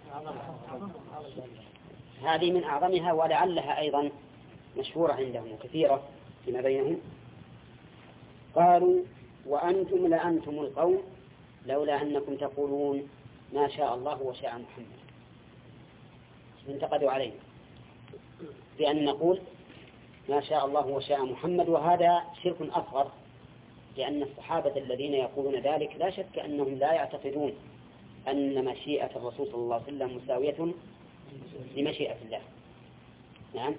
هذه من أعظمها ولعلها أيضا مشهورة عندهم وكثيرة فيما بينهم. قالوا وأنتم لأنتم القوم لولا أنكم تقولون ما شاء الله وشاء محمد. انتقدوا علينا بأن نقول ما شاء الله وشاء محمد وهذا شرك أصغر لأن الصحابة الذين يقولون ذلك لا شك أنهم لا يعتقدون أن مشيئة الرسول صلى الله عليه وسلم مساوية لمشيئة الله. نعم.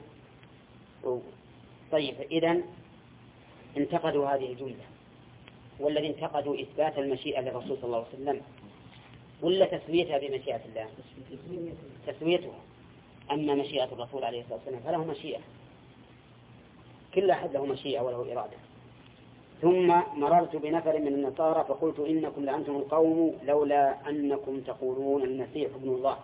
طيب إذن انتقدوا هذه الجملة والذي انتقدوا إثبات المشيئة للرسول صلى الله عليه وسلم ولا تسويتها بمشيئة الله؟ تسويتها. أما مشيئة الرسول عليه الصلاة والسلام فله مشيئة كل أحد له مشيئة وله إرادة. ثم مررت بنفر من النصارى فقلت إنكم لأنتم القوم لولا أنكم تقولون المسيح ابن الله.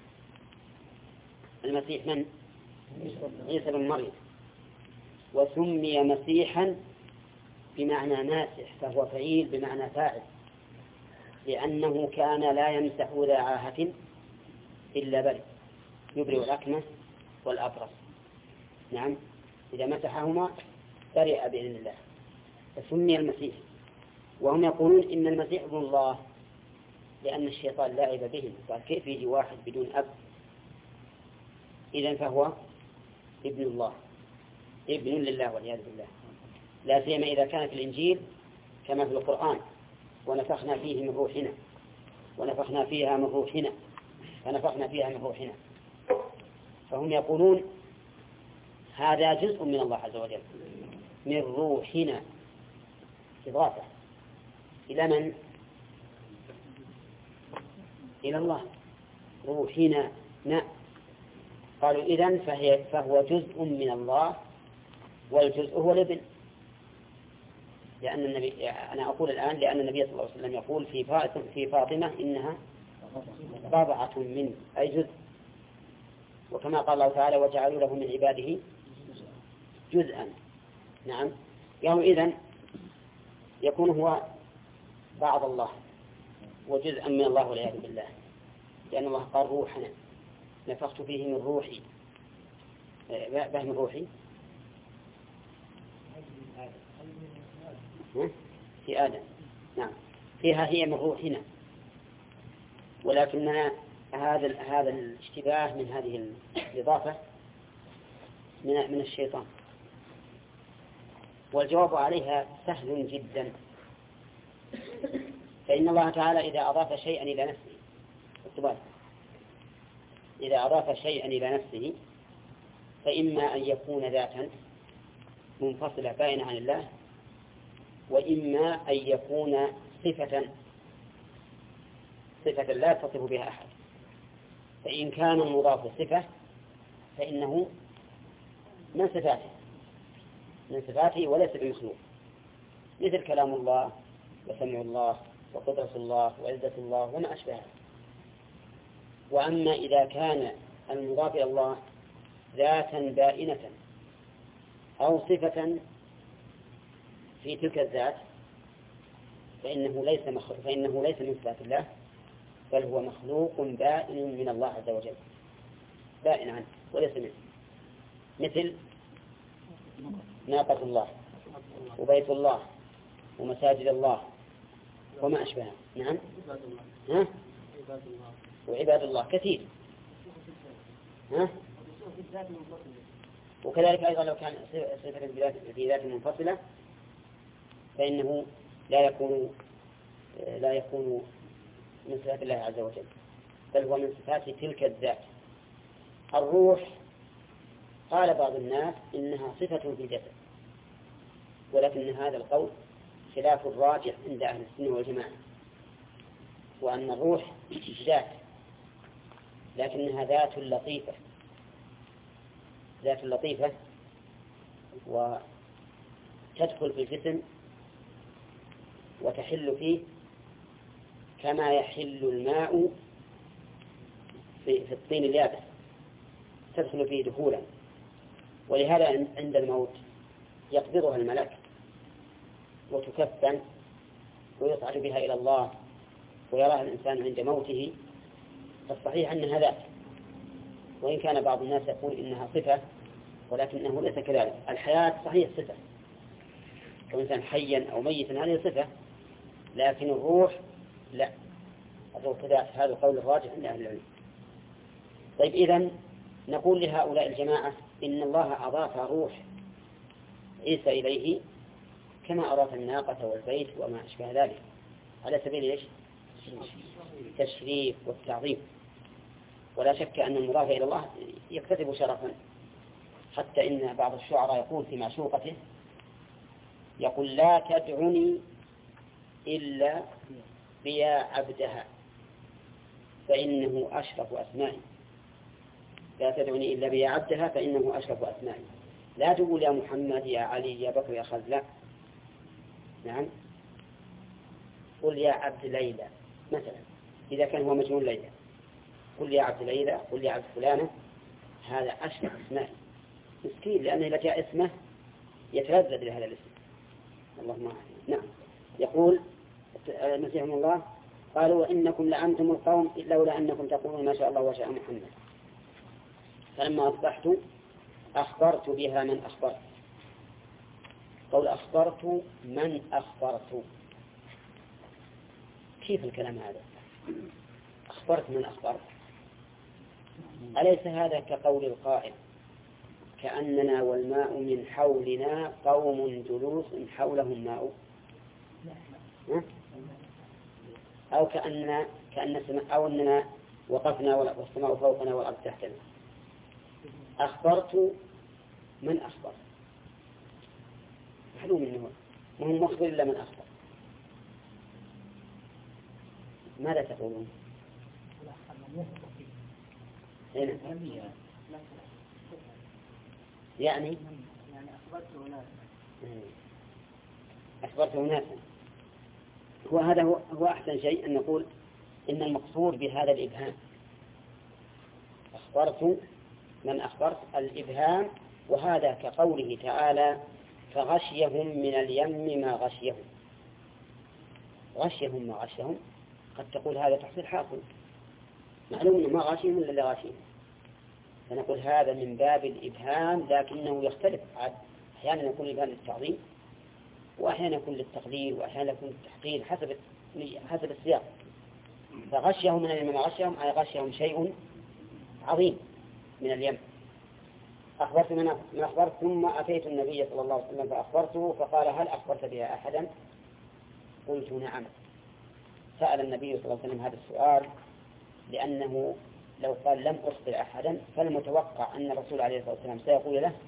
المسيح من؟ عيسى بن مريم وسمي مسيحا بمعنى ماسح فهو فعيل بمعنى فاعل لأنه كان لا يمسح ذا عاهة إلا برئ يبرئ الأكمة والأبرص. نعم إذا مسحهما برئ بإذن الله فسمي المسيح. وهم يقولون إن المسيح ابن الله لأن الشيطان لاعب بهم قال كيف يجي واحد بدون أب إذن فهو ابن الله ابن لله والعياذ بالله لا سيما إذا كان في الإنجيل كما في القرآن ونفخنا فيه من روحنا ونفخنا فيها من روحنا فنفخنا فيها من روحنا. فهم يقولون هذا جزء من الله عز وجل من روحنا إضافة إلى من؟ إلى الله روحنا. قالوا إذن فهو جزء من الله والجزء هو الابن لأن النبي أنا أقول الآن لأن النبي صلى الله عليه وسلم يقول في فاطمة إنها بضعة منه أي جزء وكما قال الله تعالى وجعلوا له من عباده جزءا. نعم يعني إذن يكون هو بعض الله وجزءا من الله والعياذ بالله لأن الله قال روحنا نفخت فيه من روحي من روحي في آدم. نعم فيها هي من روحنا ولكننا هذا الاشتباه من هذه الإضافة من الشيطان. والجواب عليها سهل جدا فإن الله تعالى إذا أضاف شيئا إلى نفسه إذا أضاف شيئا إلى نفسه فإما أن يكون ذاتا منفصلة باينة عن الله وإما أن يكون صفة صفة لا يتصف بها أحد. فإن كان المضاف صفة فإنه من صفاته وليس بمخلوق، مثل كلام الله وسمع الله وقدرة الله وعزة الله وما أشبهه. وأما إذا كان المضاف إلى الله ذاتا بائنة أو صفة في تلك الذات فإنه ليس من صفات الله، بل هو مخلوق بائن من الله عز وجل، بائن عنه وليس منه، مثل ناقة الله وبيت الله ومساجد الله وما أشبهه. نعم. وعباد الله كثير. وكذلك أيضا لو كان صفة في ذات منفصلة فإنه لا يكون من صفات الله عز وجل، بل هو من صفات تلك الذات. الروح قال بعض الناس إنها صفة في الجسد، ولكن هذا القول خلاف الراجح عند أهل السنة والجماعة، وأن الروح ذات، لكنها ذات لطيفة وتدخل في الجسم وتحل فيه كما يحل الماء في الطين اليابس، تدخل فيه دخولا. ولهذا عند الموت يقبضها الملك وتكفن ويصعد بها إلى الله ويراها الإنسان عند موته. فالصحيح أنها ذات، وإن كان بعض الناس يقول إنها صفة، ولكنه ليس كذلك. الحياة صحيح صفة، كإنسان حيا أو ميتا هذه صفة، لكن الروح لا، الروح ذات. هذا القول الراجح عند أهل العلم. طيب إذن نقول لهؤلاء الجماعة إن الله أضاف روح عيسى إليه كما أضاف الناقة والبيت وما أشبه ذلك، على سبيل التشريف والتعظيم. ولا شك أن المضاف إلى الله يكتسب شرفا، حتى إن بعض الشعراء يقول في معشوقته، يقول: لا تدعني إلا بيا عبدها فإنه أشرف أسمائي. لا تدعني إلا بيا عبدها فإنه أشرف أسمائي. لا تقول يا محمد يا علي يا بكر يا خالد، لا. نعم، قل يا عبد ليلى مثلا إذا كان هو مجنون ليلى، قل يا عبد ليلى، قل يا عبد فلانة، هذا أشرف أسمائي. مسكين، لأنه إذا جاء اسمه يتلذذ بهذا الاسم. اللهم نعم. يقول المسيح من الله: قالوا وإنكم لأنتم القوم لولا أنكم تقولون ما شاء الله وشاء محمد. فلما أصبحت أخبرت بها من أخبرت. قول أخبرت من أخبرت، كيف الكلام هذا؟ أخبرت من أخبرت، أليس هذا كقول القائل: كأننا والماء من حولنا قوم جلوس حولهم ماء؟ أو أو أننا وقفنا والسماء فوقنا والأرض تحتنا. أخبرت من أخبر، معلوم منه ما هو مخبر إلا من أخبر. ماذا تقولون؟ يعني أخبرت أناسا. وهذا هو أحسن شيء أن نقول إن المقصود بهذا الإبهام. أخبرت من أخبرت الإبهام، وهذا كقوله تعالى: فغشيهم من اليم ما غشيهم. غشيهم ما غشيهم، قد تقول هذا تحصيل حاصل، معلوم ما غشيهم إلا اللي غشيهم، فنقول هذا من باب الإبهام، لكنه يختلف. أحيانا يكون الإبهام للتعظيم، وأحيانا يكون للتقليل، وأحيانا يكون للتحقير حسب السياق. فغشيهم من اليم ما غشيهم أي غشيهم شيء عظيم من اليم. أخبرت من أخبرت، ثم أتيت النبي صلى الله عليه وسلم فأخبرته، فقال: هل أخبرت بها أحدا؟ قلت: نعم. سأل النبي صلى الله عليه وسلم هذا السؤال لأنه لو قال لم أخبر أحدا فالمتوقع أن الرسول عليه الصلاة والسلام سيقول له: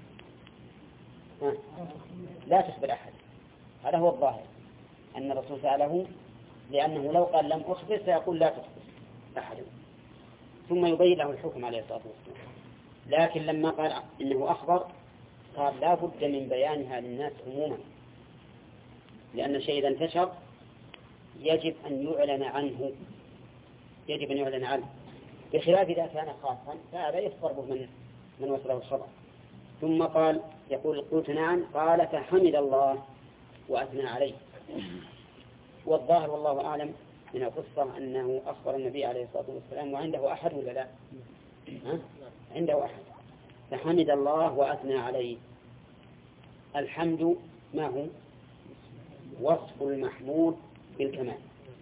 لا تخبر أحد. هذا هو الظاهر، أن الرسول سأله لأنه لو قال لم أخبر سيقول لا تخبر. أحدا، ثم يبين له الحكم عليه الصلاة والسلام. لكن لما قال إنه أخبر قال لا بد من بيانها للناس عموما، لأن الشيء إذا انتشر يجب أن يعلن عنه، بخلاف إذا كان خاصا فهذا يفطر به من وصله الخبر. ثم قال يقول قلت نعم، قال فحمد الله وأثنى عليه. والظاهر والله أعلم من القصة أنه أخبر النبي عليه الصلاة والسلام وعنده أحد ولا لا؟ عنده أحد، فحمد الله وأثنى عليه. الحمد ما هو؟ وصف المحمود بالكمال،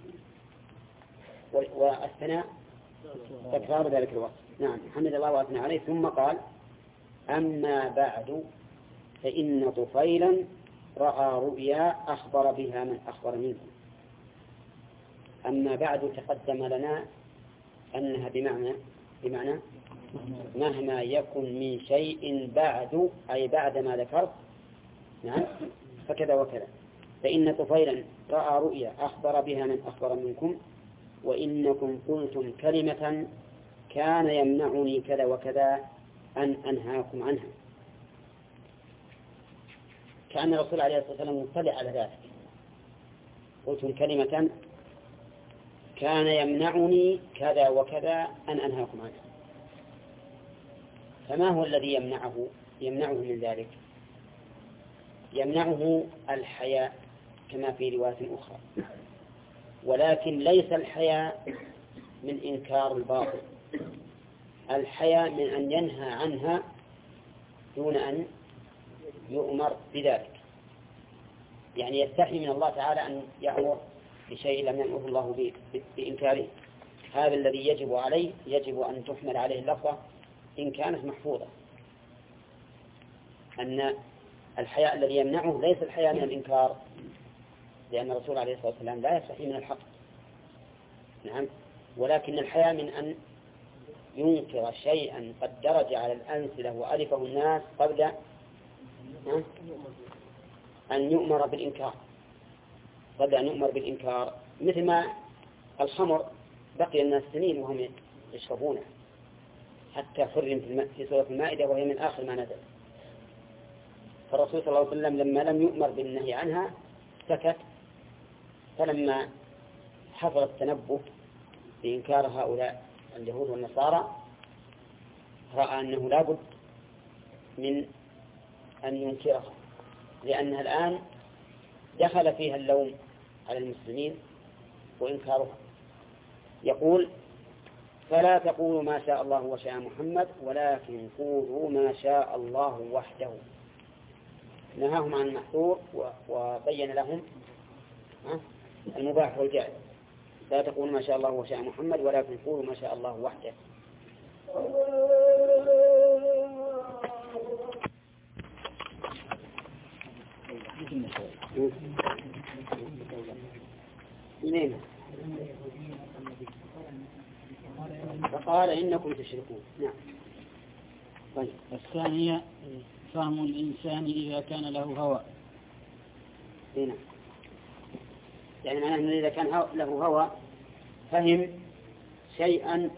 والثناء تكرار ذلك الوصف. نعم، حمد الله وأثنى عليه. ثم قال أما بعد فإن طفيلا رأى رؤيا أخبر بها من أخبر منكم. أما بعد تقدم لنا أنها بمعنى مهما يكن من شيء بعد، أي بعد ما ذكرت، نعم، فكذا وكذا. فإن طفيلا رأى رؤيا أخبر بها من أخبر منكم، وإنكم قلتم كلمة كان يمنعني كذا وكذا أن أنهاكم عنها. كأن الرسول عليه الصلاة والسلام مطلع على ذلك. قلتم كلمة كان يمنعني كذا وكذا أن أنهاكم عنها. فما هو الذي يمنعه من ذلك؟ يمنعه الحياء كما في رواية أخرى، ولكن ليس الحياء من إنكار الباطل، الحياء من أن ينهى عنها دون أن يؤمر بذلك. يعني يستحي من الله تعالى أن يأمر بشيء لم يأمره الله بإنكاره. هذا الذي يجب عليه، يجب أن تحمل عليه اللفظة إن كانت محفوظة، أن الحياء الذي يمنعه ليس الحياء من الإنكار، لأن الرسول عليه الصلاة والسلام لا يستحي من الحق، نعم، ولكن الحياء من أن ينكر شيئا قد درج على الأمثلة وألفه الناس قبل أن يؤمر بالإنكار، مثل ما الخمر بقي الناس سنين وهم يشربونه حتى حرم في سورة المائدة وهي من آخر ما نزل. فالرسول صلى الله عليه وسلم لما لم يؤمر بالنهي عنها سكت، فلما حصل التنبه بإنكار هؤلاء اليهود والنصارى رأى أنه لا بد من أن ينكرها، لأنها الآن دخل فيها اللوم على المسلمين وإنكارها. يقول فلا تقولوا ما شاء الله وشاء محمد ولكن قولوا ما شاء الله وحده. نهاهم عن المحظور وبين لهم المباح والجائز. لا تقولوا ما شاء الله وشاء محمد ولكن قولوا ما شاء الله وحده. فقال إنكم تشركون. نعم. طيب. الثانية فهم الإنسان إذا كان له هوى. هنا يعني معناه أنه إذا كان له هوى فهم شيئا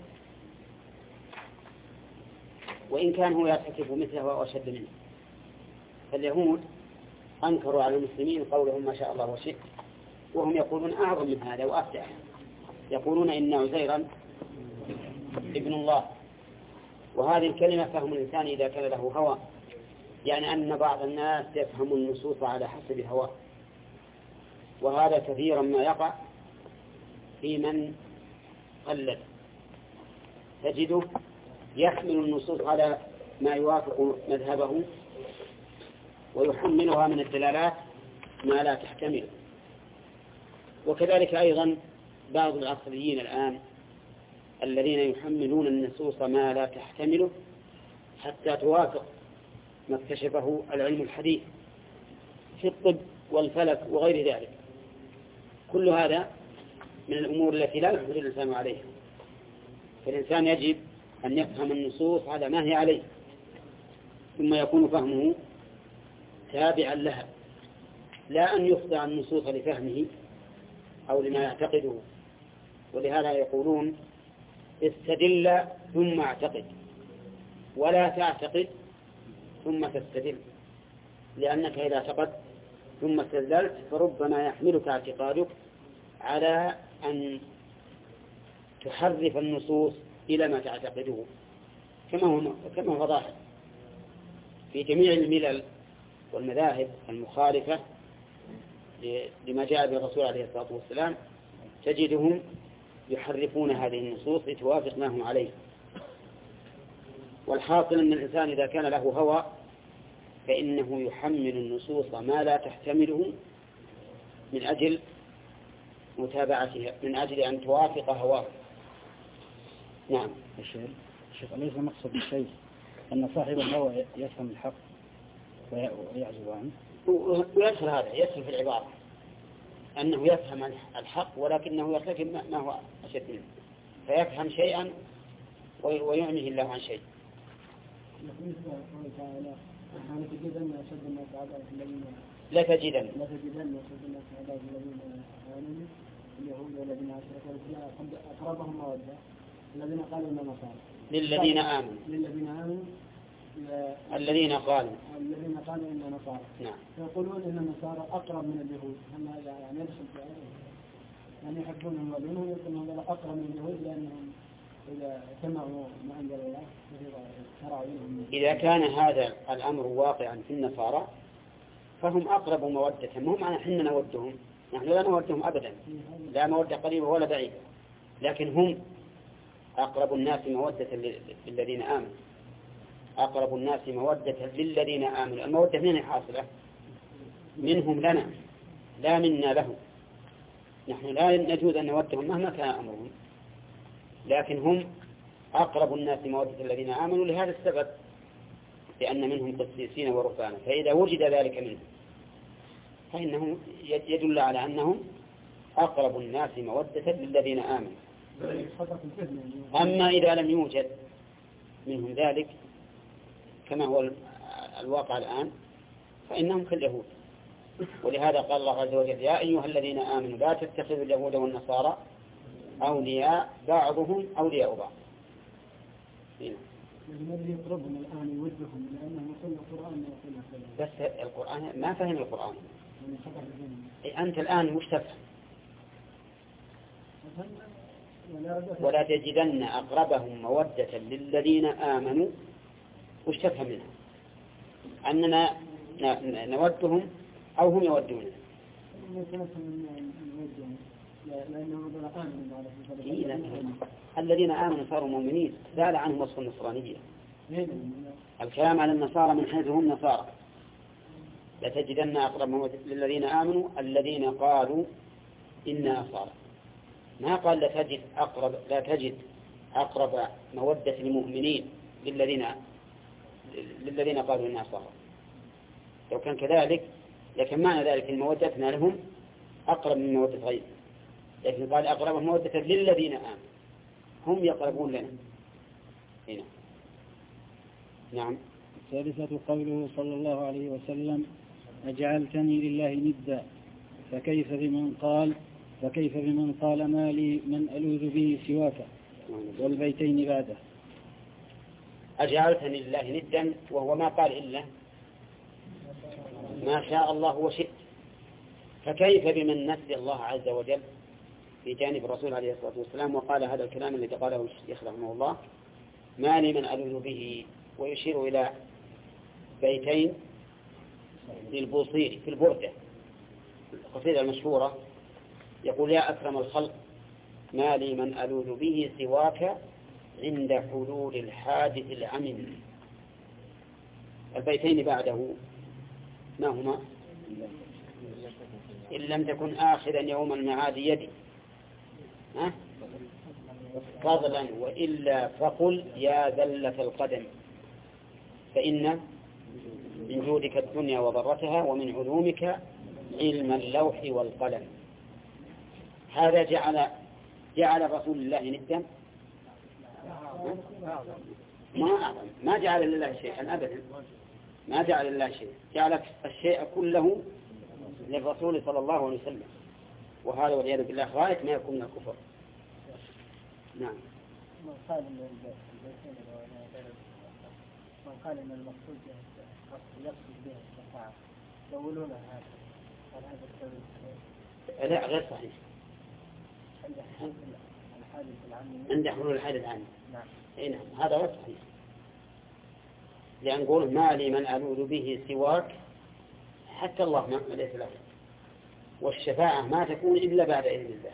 وإن كان هو يرتكب مثله أو أشد منه. فاليهود أنكروا على المسلمين قولهم ما شاء الله وشئت، وهم يقولون أعظم من هذا وأفتح، يقولون إن عزيرا ابن الله. وهذه الكلمة فهم الإنسان إذا كان له هوى، يعني أن بعض الناس يفهم النصوص على حسب هواه، وهذا كثيرا ما يقع في من قلد، تجده يحمل النصوص على ما يوافق مذهبه ويحملها من الدلالات ما لا تحتمل. وكذلك أيضا بعض العصريين الآن الذين يحملون النصوص ما لا تحتمله حتى توافق ما اكتشفه العلم الحديث في الطب والفلك وغير ذلك. كل هذا من الأمور التي لا يحمل الإنسان عليها. فالإنسان يجب أن يفهم النصوص على ما هي عليه، ثم يكون فهمه تابعا لها، لا أن يخضع النصوص لفهمه أو لما يعتقده. ولهذا يقولون استدل ثم اعتقد، ولا تعتقد ثم تستدل، لأنك إذا اعتقدت ثم استدلت فربما يحملك اعتقادك على أن تحرف النصوص إلى ما تعتقده، كما هو ظاهر في جميع الملل والمذاهب المخالفة لما جاء به الرسول عليه الصلاة والسلام، تجدهم يحرفون هذه النصوص لتوافق ما هم عليه. والحاصل أن الإنسان إذا كان له هوى فإنه يحمل النصوص ما لا تحتمله من أجل متابعتها، من أجل أن توافق هواه. نعم. الشيخ أليس مقصد الشيء أن صاحب الهوى يفهم الحق ويعزو عنه؟ ويدخل هذا، يدخل في العبارة أنه يفهم الحق ولكنه يرتكب ما هو أشد منه، فيفهم شيئا ويعميه الله عن شيء. لا تجدن أشد الناس عذابا الذين آمنوا اليهود والذين أشركوا أقربهم مودة الذين قالوا إننا نصارى. للذين آمنوا الذين قالوا إننا نصارى. نعم. فيقولون إن النصارى أقرب من اليهود، هم هذا يعني يدخل في يعني يحبونهم ويؤمنون يقولون هذا أقرب من اليهود لأنهم إذا سمعوا ما عند الله شرعوا. إذا كان هذا الأمر واقعا في النصارى فهم أقرب مودة، هم أنا حنا نودهم، نحن لا نودهم أبدا، لا مودة قريبة ولا بعيدة، لكن هم أقرب الناس مودة للذين آمنوا، أقرب الناس مودة للذين آمنوا. المودة من حاصلة منهم لنا لا منا لهم، نحن لا نجوز أن نودهم مهما كان أمرهم، لكن هم أقرب الناس مودة الذين آمنوا لهذا السبب، لأن منهم قسيسين ورهبانا، فإذا وجد ذلك منهم فإنه يدل على أنهم أقرب الناس مودة للذين آمنوا. أما إذا لم يوجد منهم ذلك كما هو الواقع الآن فإنهم كاليهود. ولهذا قال الله عز وجل يا أيها الذين آمنوا لا تتخذوا اليهود والنصارى أولياء بعضهم أولياء بعض. الذي يقربهم الآن يوجههم لأنهم يقول القرآن بس القرآن ما فهم القرآن. أنت الآن مش تفهم. ولا تجدن أقربهم مودة للذين آمنوا، وش تفهم منها؟ أننا نودهم أو هم يودوننا. الذين آمنوا صاروا مؤمنين، زال عنهم وصف النصرانية. الكلام على النصارى من حيث هم نصارى. لتجدن أقرب مودة للذين آمنوا الذين قالوا إنا نصارى. ما قال لا تجد أقرب مودة المؤمنين للذين قالوا إنا نصارى. لو كان كذلك لكن معنى ذلك إن مودتنا لهم أقرب من مودة غيرهم، لكن قال أقرب مودة للذين آمنوا، هم يقربون لنا هنا. نعم. الثالثة قوله صلى الله عليه وسلم أجعلتني لله ندا فكيف بمن قال ما لي من ألوذ به سواك، والبيتين بعده. أجعلتني لله ندا وهو ما قال إلا ما شاء الله وشئت، فكيف بمن نسي الله عز وجل في جانب الرسول عليه الصلاة والسلام وقال هذا الكلام الذي قاله الشيخ رحمه الله ما لي من ألوذ به، ويشير إلى بيتين للبوصيري في البردة القصيدة المشهورة، يقول يا أكرم الخلق ما لي من ألوذ به سواك عند حلول الحادث العمم. البيتين بعده ما هما؟ إن لم تكن آخرا يوم المعاد يدي فضلا وإلا فقل يا ذلة القدم، فإن من جودك الدنيا وضرتها ومن علومك علم اللوح والقلم. هذا جعل رسول الله ندا؟ ما جعل لله شيئا أبدا، ما جعل لله شيء، جعل الشيء كله للرسول صلى الله عليه وسلم، وهذا والعياذ بالله غاية ما يكون من الكفر. نعم. من قال ان البيتين من قال ان المقصود يقصد به الشفاعة يقولون هذا هل هذا التأويل صحيح؟ لا غير صحيح. عند حلول الحادث العام. نعم. اي نعم هذا غير صحيح. لأن نقول ما لي من ألوذ به سواك حتى الله ما ليس له، والشفاعة ما تكون إلا بعد إذن الله.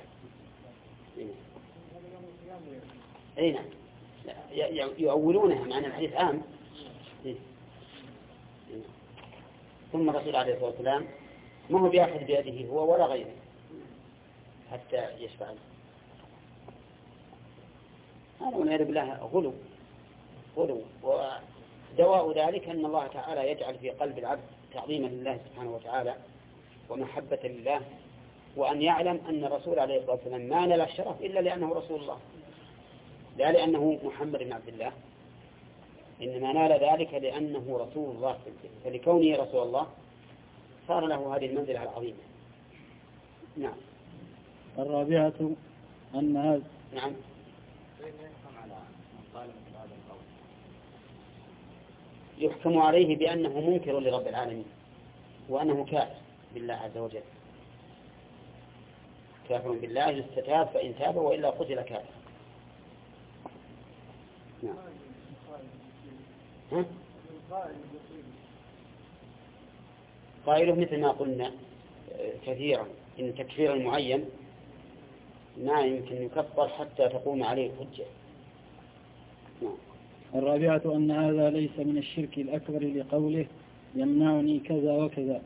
أي نعم يؤولونها معنى الحديث عام. ثم الرسول عليه الصلاة والسلام ما هو بيأخذ بيده هو ولا غيره حتى يشفع له. هذا من يرب الله غلو. ودواء ذلك أن الله تعالى يجعل في قلب العبد تعظيما لله سبحانه وتعالى ومحبة لله، وأن يعلم أن الرسول عليه الصلاة والسلام ما نال الشرف إلا لأنه رسول الله، لا لأنه محمد بن عبد الله، إنما نال ذلك لأنه رسول الله، فلكونه رسول الله صار له هذه المنزلة العظيمة. نعم. الرابعة أن هذا نعم. يحكم عليه بأنه منكر لرب العالمين وأنه كافر بالله عز وجل، كافر بالله يستتاب فإن تاب وإلا قتل كافر. نعم. قائله مثل ما قلنا كثيرا إن تكفير المعين ما يمكن يكفر حتى تقوم عليه الحجة. نعم. الرابعة أن هذا ليس من الشرك الأكبر لقوله يمنعني كذا وكذا.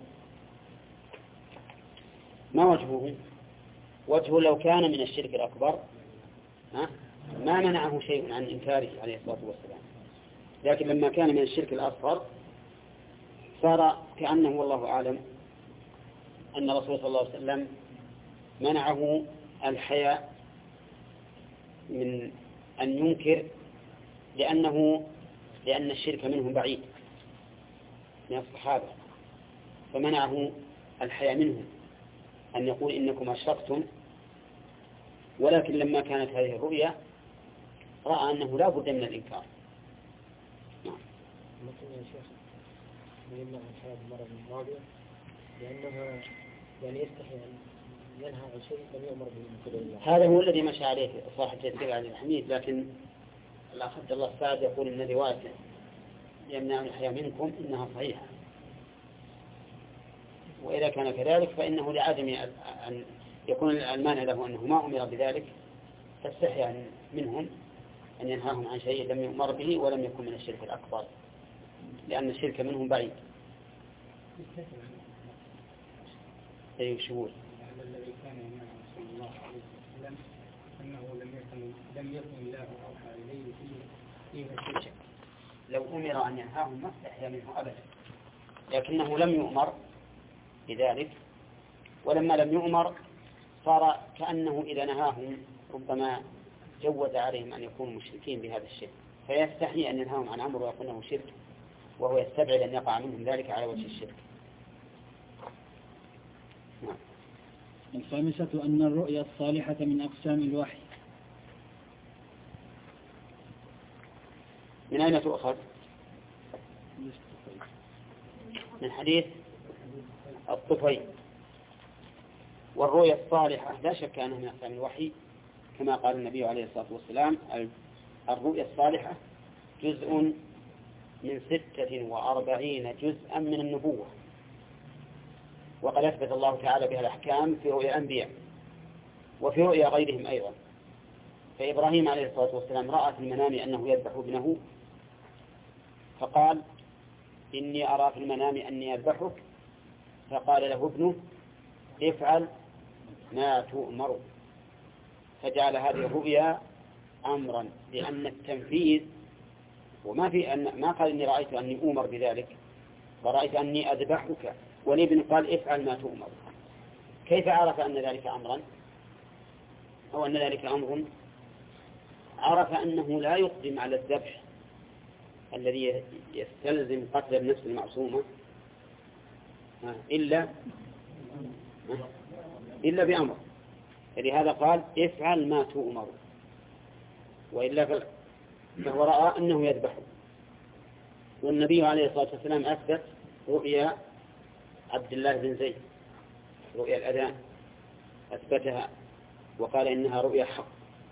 ما وجهه؟ وجهه لو كان من الشرك الأكبر ما منعه شيء عن إنكاره عليه الصلاة والسلام، لكن لما كان من الشرك الأصغر صار كأنه والله أعلم أن الرسول صلى الله عليه وسلم منعه الحياء من أن ينكر لأن الشرك منهم بعيد من الصحابة، فمنعه الحياء منهم أن يقول إنكم أشركتم، ولكن لما كانت هذه الرؤيا رأى أنه لا بد من الإنكار. نعم. مثل يا شيخ يمنع الحياة بمرض الماضية لأنها يعني يستحي أن ينهى عن شيء لم يؤمر به من قبل الله. هذا هو الذي مشى عليه صاحب تدبير علي الحميد، لكن الأخ عبد الله السعد يقول إن رواية يمنع الحياة منكم إنها صحيحة، وإذا كان كذلك فإنه لعدم أن يكون المانع له أنه ما أمر بذلك، فاستحي منهم أن ينهاهم عن شيء لم يؤمر به ولم يكن من الشرك الأكبر، لأن الشرك منهم بعيد. أي شهور الذي كان يمنع صلى الله عليه وسلم أنه لم يكن الله أوحى إليه فيه الشرك. لو أمر أن ينهاهم ما استحيا منه أبدا، لكنه لم يؤمر بذلك، ولما لم يؤمر صار كأنه إذا نهاهم ربما جوز عليهم أن يكونوا مشركين بهذا الشرك، فيستحي أن ينهاهم عن أمر ويقول له شرك، وهو يستبعد أن يقع منهم ذلك على وجه الشرك. نعم. الخامسة أن الرؤيا الصالحة من أقسام الوحي. من أين تؤخذ؟ من حديث الطفيل. والرؤيا الصالحة لا شك أنها من أقسام الوحي، كما قال النبي عليه الصلاة والسلام الرؤيا الصالحة جزء من 46 جزءا من النبوة، وقد أثبت الله تعالى بها الأحكام في رؤيا الأنبياء وفي رؤيا غيرهم أيضا. فإبراهيم عليه الصلاة والسلام رأى في المنام أنه يذبح ابنه، فقال إني أرى في المنام أني أذبحك، فقال له ابنه افعل ما تؤمر، فجعل هذه الرؤيا أمرا، لأن التنفيذ وما في ما قال إني رأيت أني أؤمر بذلك، ورأيت أني أذبحك، والابن قال افعل ما تؤمر. كيف عرف أن ذلك أمرا أو أن ذلك أمر؟ عرف أنه لا يقدم على الذبح الذي يستلزم قتل النفس المعصومة إلا بأمر، فلهذا قال افعل ما تؤمر. وإلا فهو رأى أنه يذبح. والنبي عليه الصلاة والسلام أثبت رؤيا عبد الله بن زيد، رؤيا الأذان أثبتها وقال إنها رؤيا حق.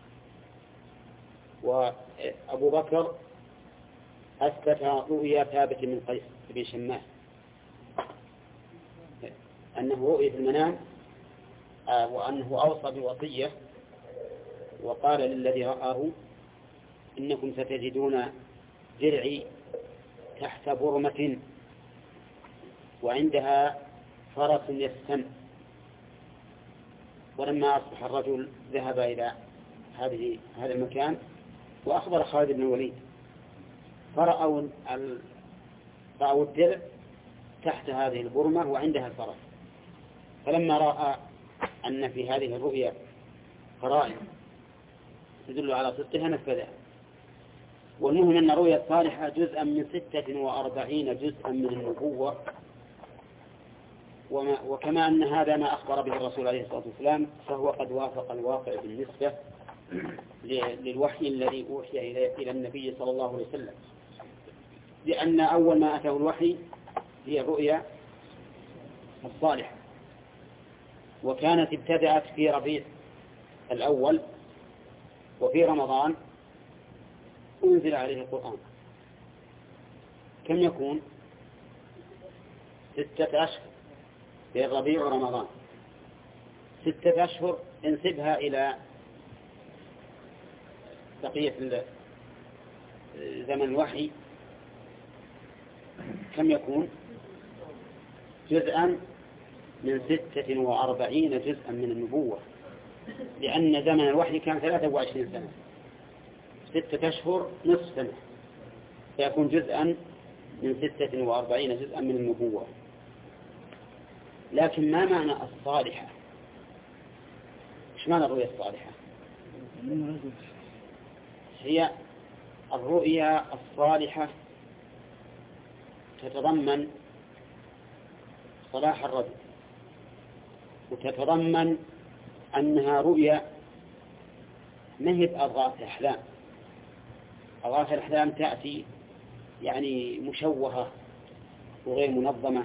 وأبو بكر أثبت رؤيا ثابت من قيس بن شماس أنه رؤيا في المنام، وأنه أوصى بوصية وقال للذي رآه إنكم ستجدون درعي تحت برمة وعندها فرس يستن. ولما أصبح الرجل ذهب إلى هذا المكان وأخبر خالد بن الوليد، فرأوا الدرع تحت هذه البرمة وعندها الفرس. فلما رأى أن في هذه الرؤيا قرائن تدل على صدقها نفذها. والمهم أن رؤيا الصالحة جزءا من 46 جزءا من النبوة، وكما أن هذا ما أخبر به الرسول عليه الصلاة والسلام فهو قد وافق الواقع بالنسبة للوحي الذي أوحي إلى النبي صلى الله عليه وسلم، لأن أول ما أتاه الوحي هي الرؤيا الصالحة، وكانت ابتدأت في ربيع الأول، وفي رمضان أنزل عليه القرآن. كم يكون؟ 6 أشهر في الربيع ورمضان، 6 أشهر انسبها إلى بقية زمن الوحي كم يكون؟ جزءا من 46 جزءا من النبوة، لأن زمن الوحي كان 23 سنة، 6 أشهر نصف سنة، فيكون جزءا من 46 جزءا من النبوة. لكن ما معنى الصالحة؟ إيش معنى الرؤيا الصالحة؟ هي الرؤيا الصالحة تتضمن صلاح الرجل، وتتضمن أنها رؤيا ما هي بأضغاث الأحلام. أضغاث الأحلام تأتي يعني مشوهة وغير منظمة.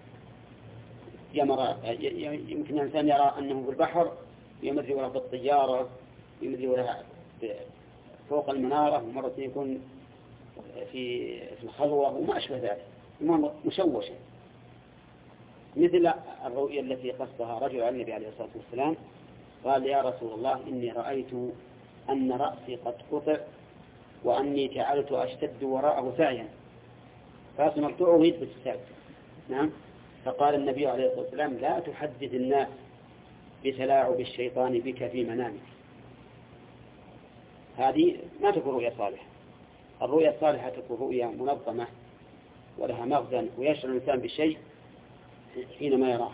يمكن الإنسان يرى أنه في البحر يمر وله بالطيارة، يمر وله فوق المنارة، ومرة يكون في الخلوة وما أشبه ذلك، مشوشة، مثل الرؤيا التي قصدها رجل على النبي عليه الصلاة والسلام قال: يا رسول الله إني رأيت أن رأسي قد قطع وأني جعلت أشتد وراءه سعيا، رأس مقطوع ويثبت السعي. نعم. فقال النبي عليه الصلاة والسلام: لا تحدث الناس بتلاعب الشيطان بك في منامك. هذه ما تكون رؤيا صالحة. الرؤيا الصالحة تكون رؤيا منظمة ولها مغزى ويشعر الإنسان بالشيء حينما يراه.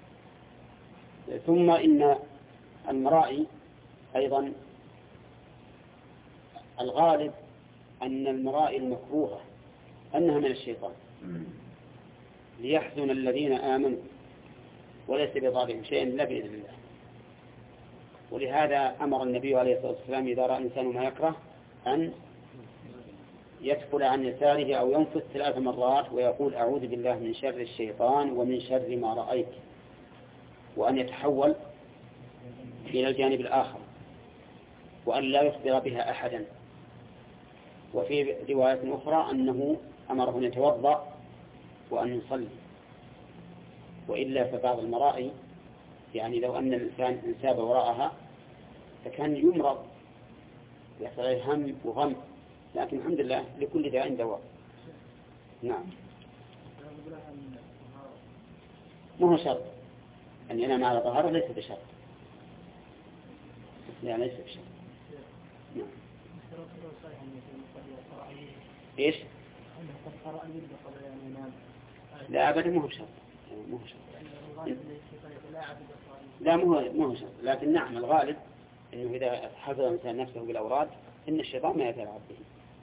ثم إن المرائي أيضا الغالب أن المرائي المكروهة أنها من الشيطان ليحزن الذين آمنوا وليس بضارهم شيئا إلا بإذن الله. ولهذا أمر النبي عليه الصلاة والسلام إذا رأى إنسان ما يكره أن يدخل عن يساره أو ينفث 3 مرات ويقول: أعوذ بالله من شر الشيطان ومن شر ما رأيت، وأن يتحول إلى الجانب الآخر وأن لا يخبر بها أحدا. وفي رواية أخرى أنه أمره أن يتوضأ وأن يصلي. وإلا فبعض المرائي يعني لو أن الإنسان انساب وراءها فكان يمرض يحصل عليه هم وغم، لكن الحمد لله لكل داء دواء. نعم. ما هو شرط أن ينام على طهارة، ليس بشرط، لا ليس بشرط. نعم. إيش؟ لا أبدا مو بشرط، مو بشرط. لا مو شرط، لكن نعم الغالب إنه إذا حفظ الإنسان نفسه بالأوراد إن الشيطان ما يتلاعب به.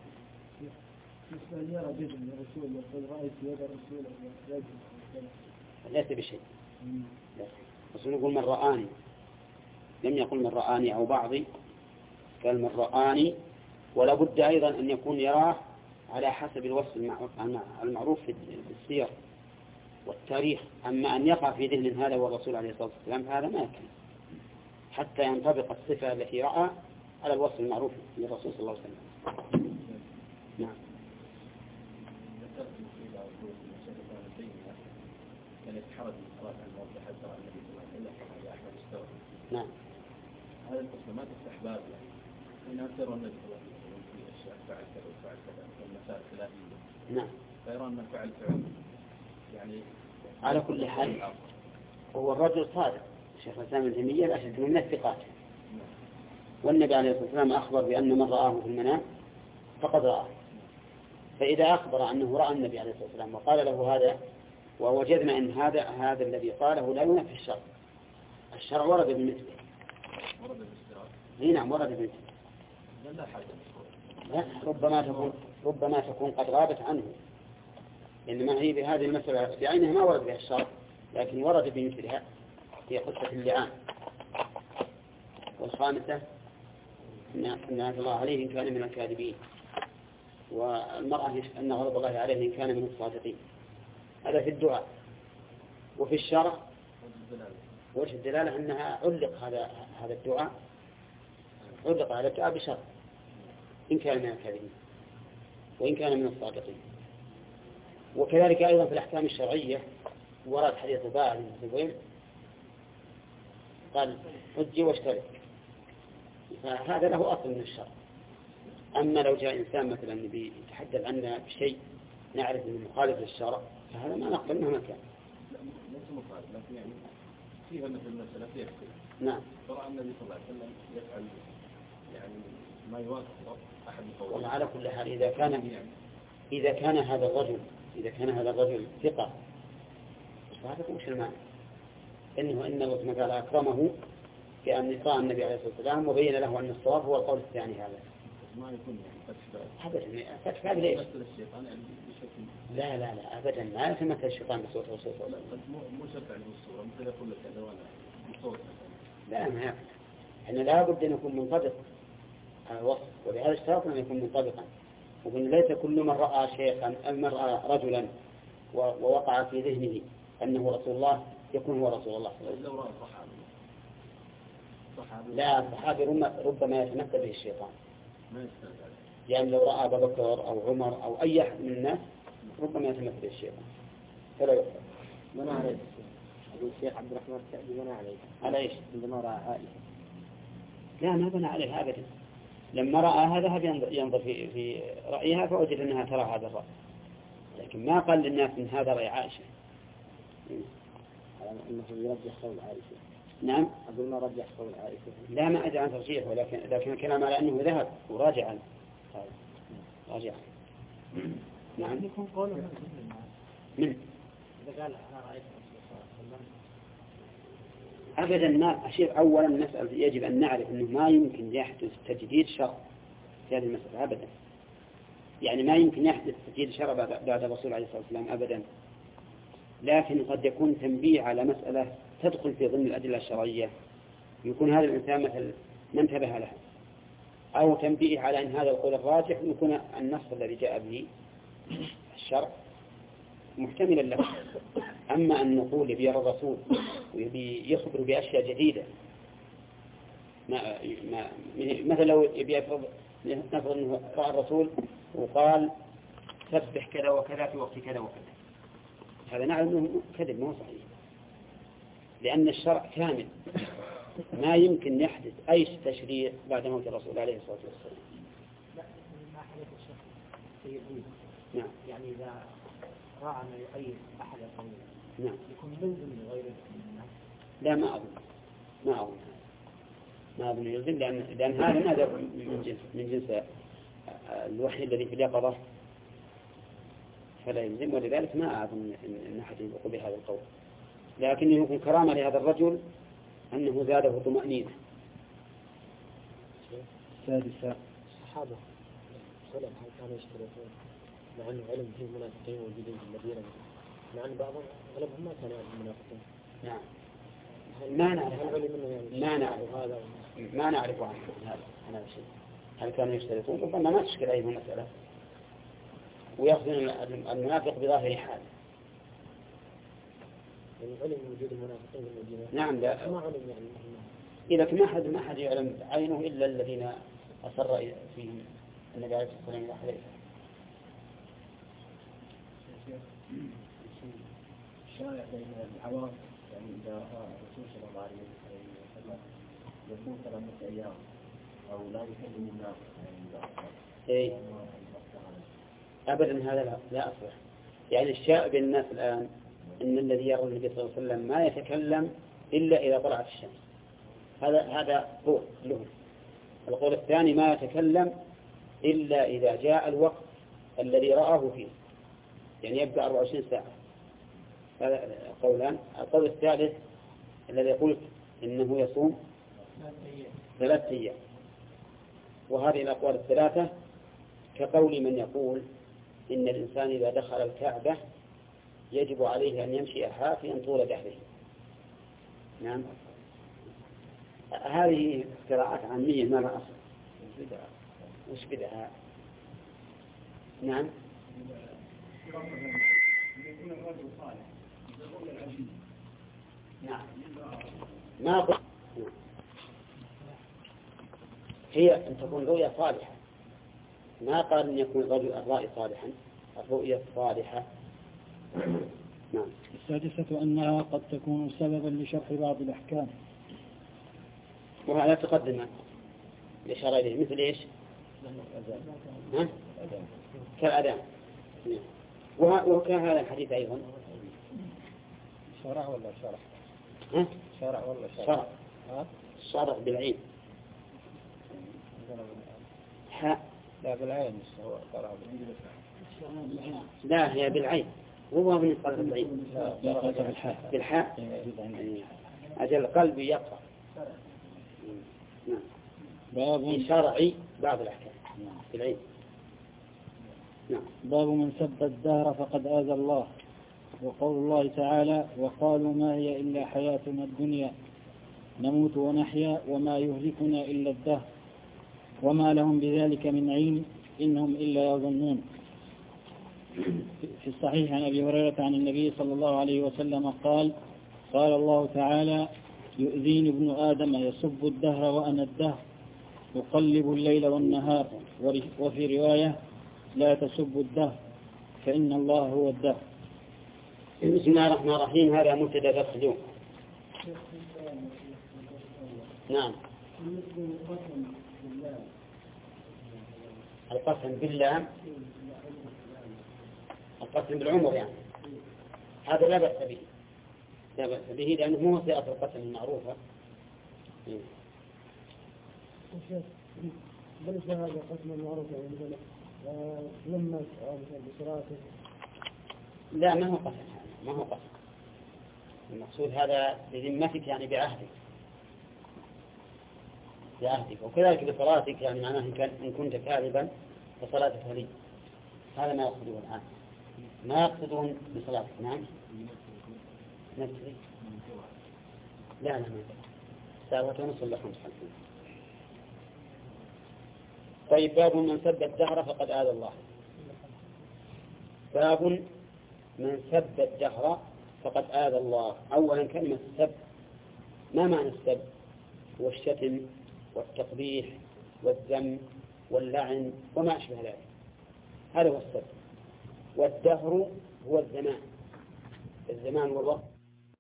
ليس بشيء. الرسول يقول: من رآني، لم يقل من رآني أو بعضي، قال: من رآني ولا بد أيضا أن يكون يراه على حسب الوصف المعروف في السير والتاريخ. أما أن يقع في ذهن هذا والرسول عليه الصلاة والسلام فهذا ما يمكن حتى ينطبق الصفة التي رأى على الوصف المعروف للرسول صلى الله عليه وسلم. نعم. نعم. هذا القسم ما تفتح باب يعني إن أكثر النبي صلى الله عليه وسلم في أشياء فعل كذا وفعل كذا والمسائل خلافية. نعم. فيرى أن فعل يعني على كل حال هو الرجل صادق. الشيخ الإسلام ابن تيمية لا شك من الثقات. والنبي عليه الصلاة والسلام أخبر بأن من رآه في المنام فقد رآه. فإذا أخبر أنه رأى النبي عليه الصلاة والسلام وقال له هذا ووجدنا أن هذا الذي قاله لا ينافي الشرع. الشرع ورد بمثله. ورد بالاستراحة. نعم ورد بمثله. لا حاجة. لا ربما تكون قد غابت عنه. إنما هي بهذه المسألة بعينها ما ورد بها الشرع لكن ورد بمثلها في قصة اللعان. والخامسة أن الله عليه إن كان من الكاذبين والمرأة أن غضب الله عليه إن كان من الصادقين. هذا في الدعاء. وفي الشرع وجه الدلالة أنها علق هذا الدعاء علق هذا الدعاء بشرط إن كان من الكاذبين وإن كان من الصادقين. وكذلك أيضا في الأحكام الشرعية ورد حديث باع بن زبير قال حجي واشترك. فهذا له أصل من الشرع. أما لو جاء إنسان مثلا يتحدث عنا بشيء نعرف أنه مخالف للشرع فهذا ما نقبل مهما كان. ليس مخالف لكن يعني فيها مثل المسألة فيها كثير. نعم. فرأى النبي صلى الله عليه وسلم يفعل يعني ما يوافق أحد القول. والله على كل حال إذا كان هذا الرجل ثقة فهذا مش المعنى إنه إن الله قال أكرمه كأن رأى النبي عليه الصلاة والسلام وبين له أن الصواب هو القول الثاني هذا. ما يكون يعني فتح باب ليش؟ الشيطان يعني بشكل. لا أبدا ما يتمثل الشيطان بصوته وصوته. مو شرط يعني بالصورة مثل يقول لك هذا وأنا بصوت. لا ما يفعل. إحنا لا بد أن يكون منطبق على الوصف ولهذا اشترطنا أن يكون منطبقا. وقلنا ليس كل من رأى شيخا أو من رأى رجلا ووقع في ذهنه أنه رسول الله يكون هو رسول الله. لو رأى صحابي. لا الصحابي ربما يتمثل به الشيطان. ما يستند عليه. يعني لو رأى أبا بكر أو عمر أو أي أحد من الناس ربما يتمثل به الشيطان. فلا يفعل. من عليه أبو الشيخ عبد الرحمن السعدي من عليه. على إيش؟ عندما رأى عائشة. لا ما بنى عليه أبدا. لما رأى هذا ينظر في رأيها فوجد أنها ترى هذا الرأي. لكن ما قال للناس من هذا رأي عائشة. أنه يرجح قول عائشة. نعم. أقول ما رجح قول عائشة. لا ما أدري عن ترجيح لكن الكلام على أنه ذهب وراجع عنه. راجع. نعم. يكون قوله من؟ إذا قال أنا رأيت رسول الله صلى الله عليه وسلم. أبدا ما أشير أولا مسألة يجب أن نعرف أنه ما يمكن يحدث تجديد شرع في هذه المسألة أبدا. يعني ما يمكن يحدث تجديد شرع بعد الرسول عليه الصلاة والسلام أبدا. لكن قد يكون تنبيه على مسألة تدخل في ضمن الأدلة الشرعية يكون هذا الإنسان مثل ما انتبه لها أو تنبيه على أن هذا القول الراجح يكون النص الذي جاء به الشرع محتملا له. أما أن نقول يبي الرسول ويبي يخبر بأشياء جديدة مثل لو يبي نفرض أنه رأى الرسول وقال سبح كذا وكذا في وقت كذا وكذا هذا نعلم أنه كذب ما هو صحيح لأن الشرع كامل ما يمكن يحدث أي تشريع بعد موت الرسول عليه الصلاة والسلام. لا ما حدث الشيخ سيدي. نعم. يعني إذا رأى أن يؤيد أحد القومين. نعم. يكون ملزم لغيره من الناس. لا ما أظن يلزم لأن هذا نادر من جنس الوحي الذي في اليقظة فلا يلزم ولذلك ما أظن أن أحد يقول بهذا القول. لكن يكون كرامة لهذا الرجل أنه زاده طمأنينة. السادسة الصحابة سلم هل كانوا يشترطون مع أنه علم فيه منافقين موجودين في المدينة مع أن بعضهم غالبهم ما كانوا يعرفون المنافقين. نعم. ما نعرف عنه هذا هذا الشيء هل كانوا يشترطون؟ ربما ما تشكل أيضا مسألة، ويأخذون المنافق بظاهر حال. علم وجود المنافقين بالمدينة. نعم، لا ما علم يعني. إذا ما أحد يعلم عينه إلا الذين أصر فيهم النبي عليه الصلاة والسلام إلى حديثه. الشائع بين العوام يعني إذا رأى الرسول صلى الله عليه وسلم يكون 3 أيام أو لا يكلم الناس إيه؟ أبدا هذا لا أصلح. يعني الشائع بين الناس الآن إن الذي يرى النبي صلى الله عليه وسلم ما يتكلم إلا إذا طلعت الشمس. هذا قول له. القول الثاني ما يتكلم إلا إذا جاء الوقت الذي رآه فيه، يعني يبقى 24 ساعة. هذا قولان. القول الثالث الذي يقول إنه يصوم 3 أيام. وهذه الأقوال الثلاثة كقول من يقول إن الإنسان إذا دخل الكعبة يجب عليه أن يمشي حافيا طول دهره. نعم، هذه قراءات عامية ما لها أصل. وش بدعة؟ نعم، نعم، ما قلت هي أن تكون رؤية صالحة. ما قال أن يكون الرأي صالحا، الرؤية صالحة. نعم. السادسة أنها قد تكون سببا لشرح بعض الأحكام، وهذا تقدم لشرع إليه مثل إيش؟ كالأذان. وكان هذا الحديث أيضا شرع ولا شرح؟ شرع ولا شرع؟ شرع بالعين. لا بالعين. لا، هي بالعين. هو من قلب بالعين. بالحاء. أجل القلب يقرأ. نعم. باب شرعي بعض الأحكام بالعين. نعم. باب من سب الدهر فقد آذى الله. وقول الله تعالى: وقالوا ما هي إلا حياتنا الدنيا نموت ونحيا وما يهلكنا إلا الدهر وما لهم بذلك من علم إنهم إلا يظنون. في الصحيح عن أبي هريرة عن النبي صلى الله عليه وسلم قال: قال الله تعالى: يؤذيني ابن آدم يسب الدهر وأنا الدهر أقلب الليل والنهار. وفي رواية: لا تسبوا الدهر فإن الله هو الدهر. بسم الله الرحمن الرحيم. هذا مبتدأ درس اليوم. نعم. القسم بالله، القسم بالعمر يعني هذا لا بأس به، لا بأس به لأنه هو صيغة القسم المعروفة. بالنسبة لهذا القسم المعروف يعني مثلا لما بصراته لا، ما هو قسم، ما هو قسم. المقصود هذا بذمتك يعني بعهدك، وكذلك بصلاتك يعني معناه إن كنت كاذبا فصلاتك لي. هذا ما يقصدون الآن، ما يقصدون بصلاتك. نعم، نفسي لا، ما ساعة ونص ولا 5 حلقات. طيب، باب من سب الدهر فقد آذى الله. باب من سب الدهر فقد آذى الله. أولا كلمة السب، ما معنى السب؟ والشتم والتقبيح والذم واللعن وما أشبه ذلك، هذا هو السب. والدهر هو الزمان والوقت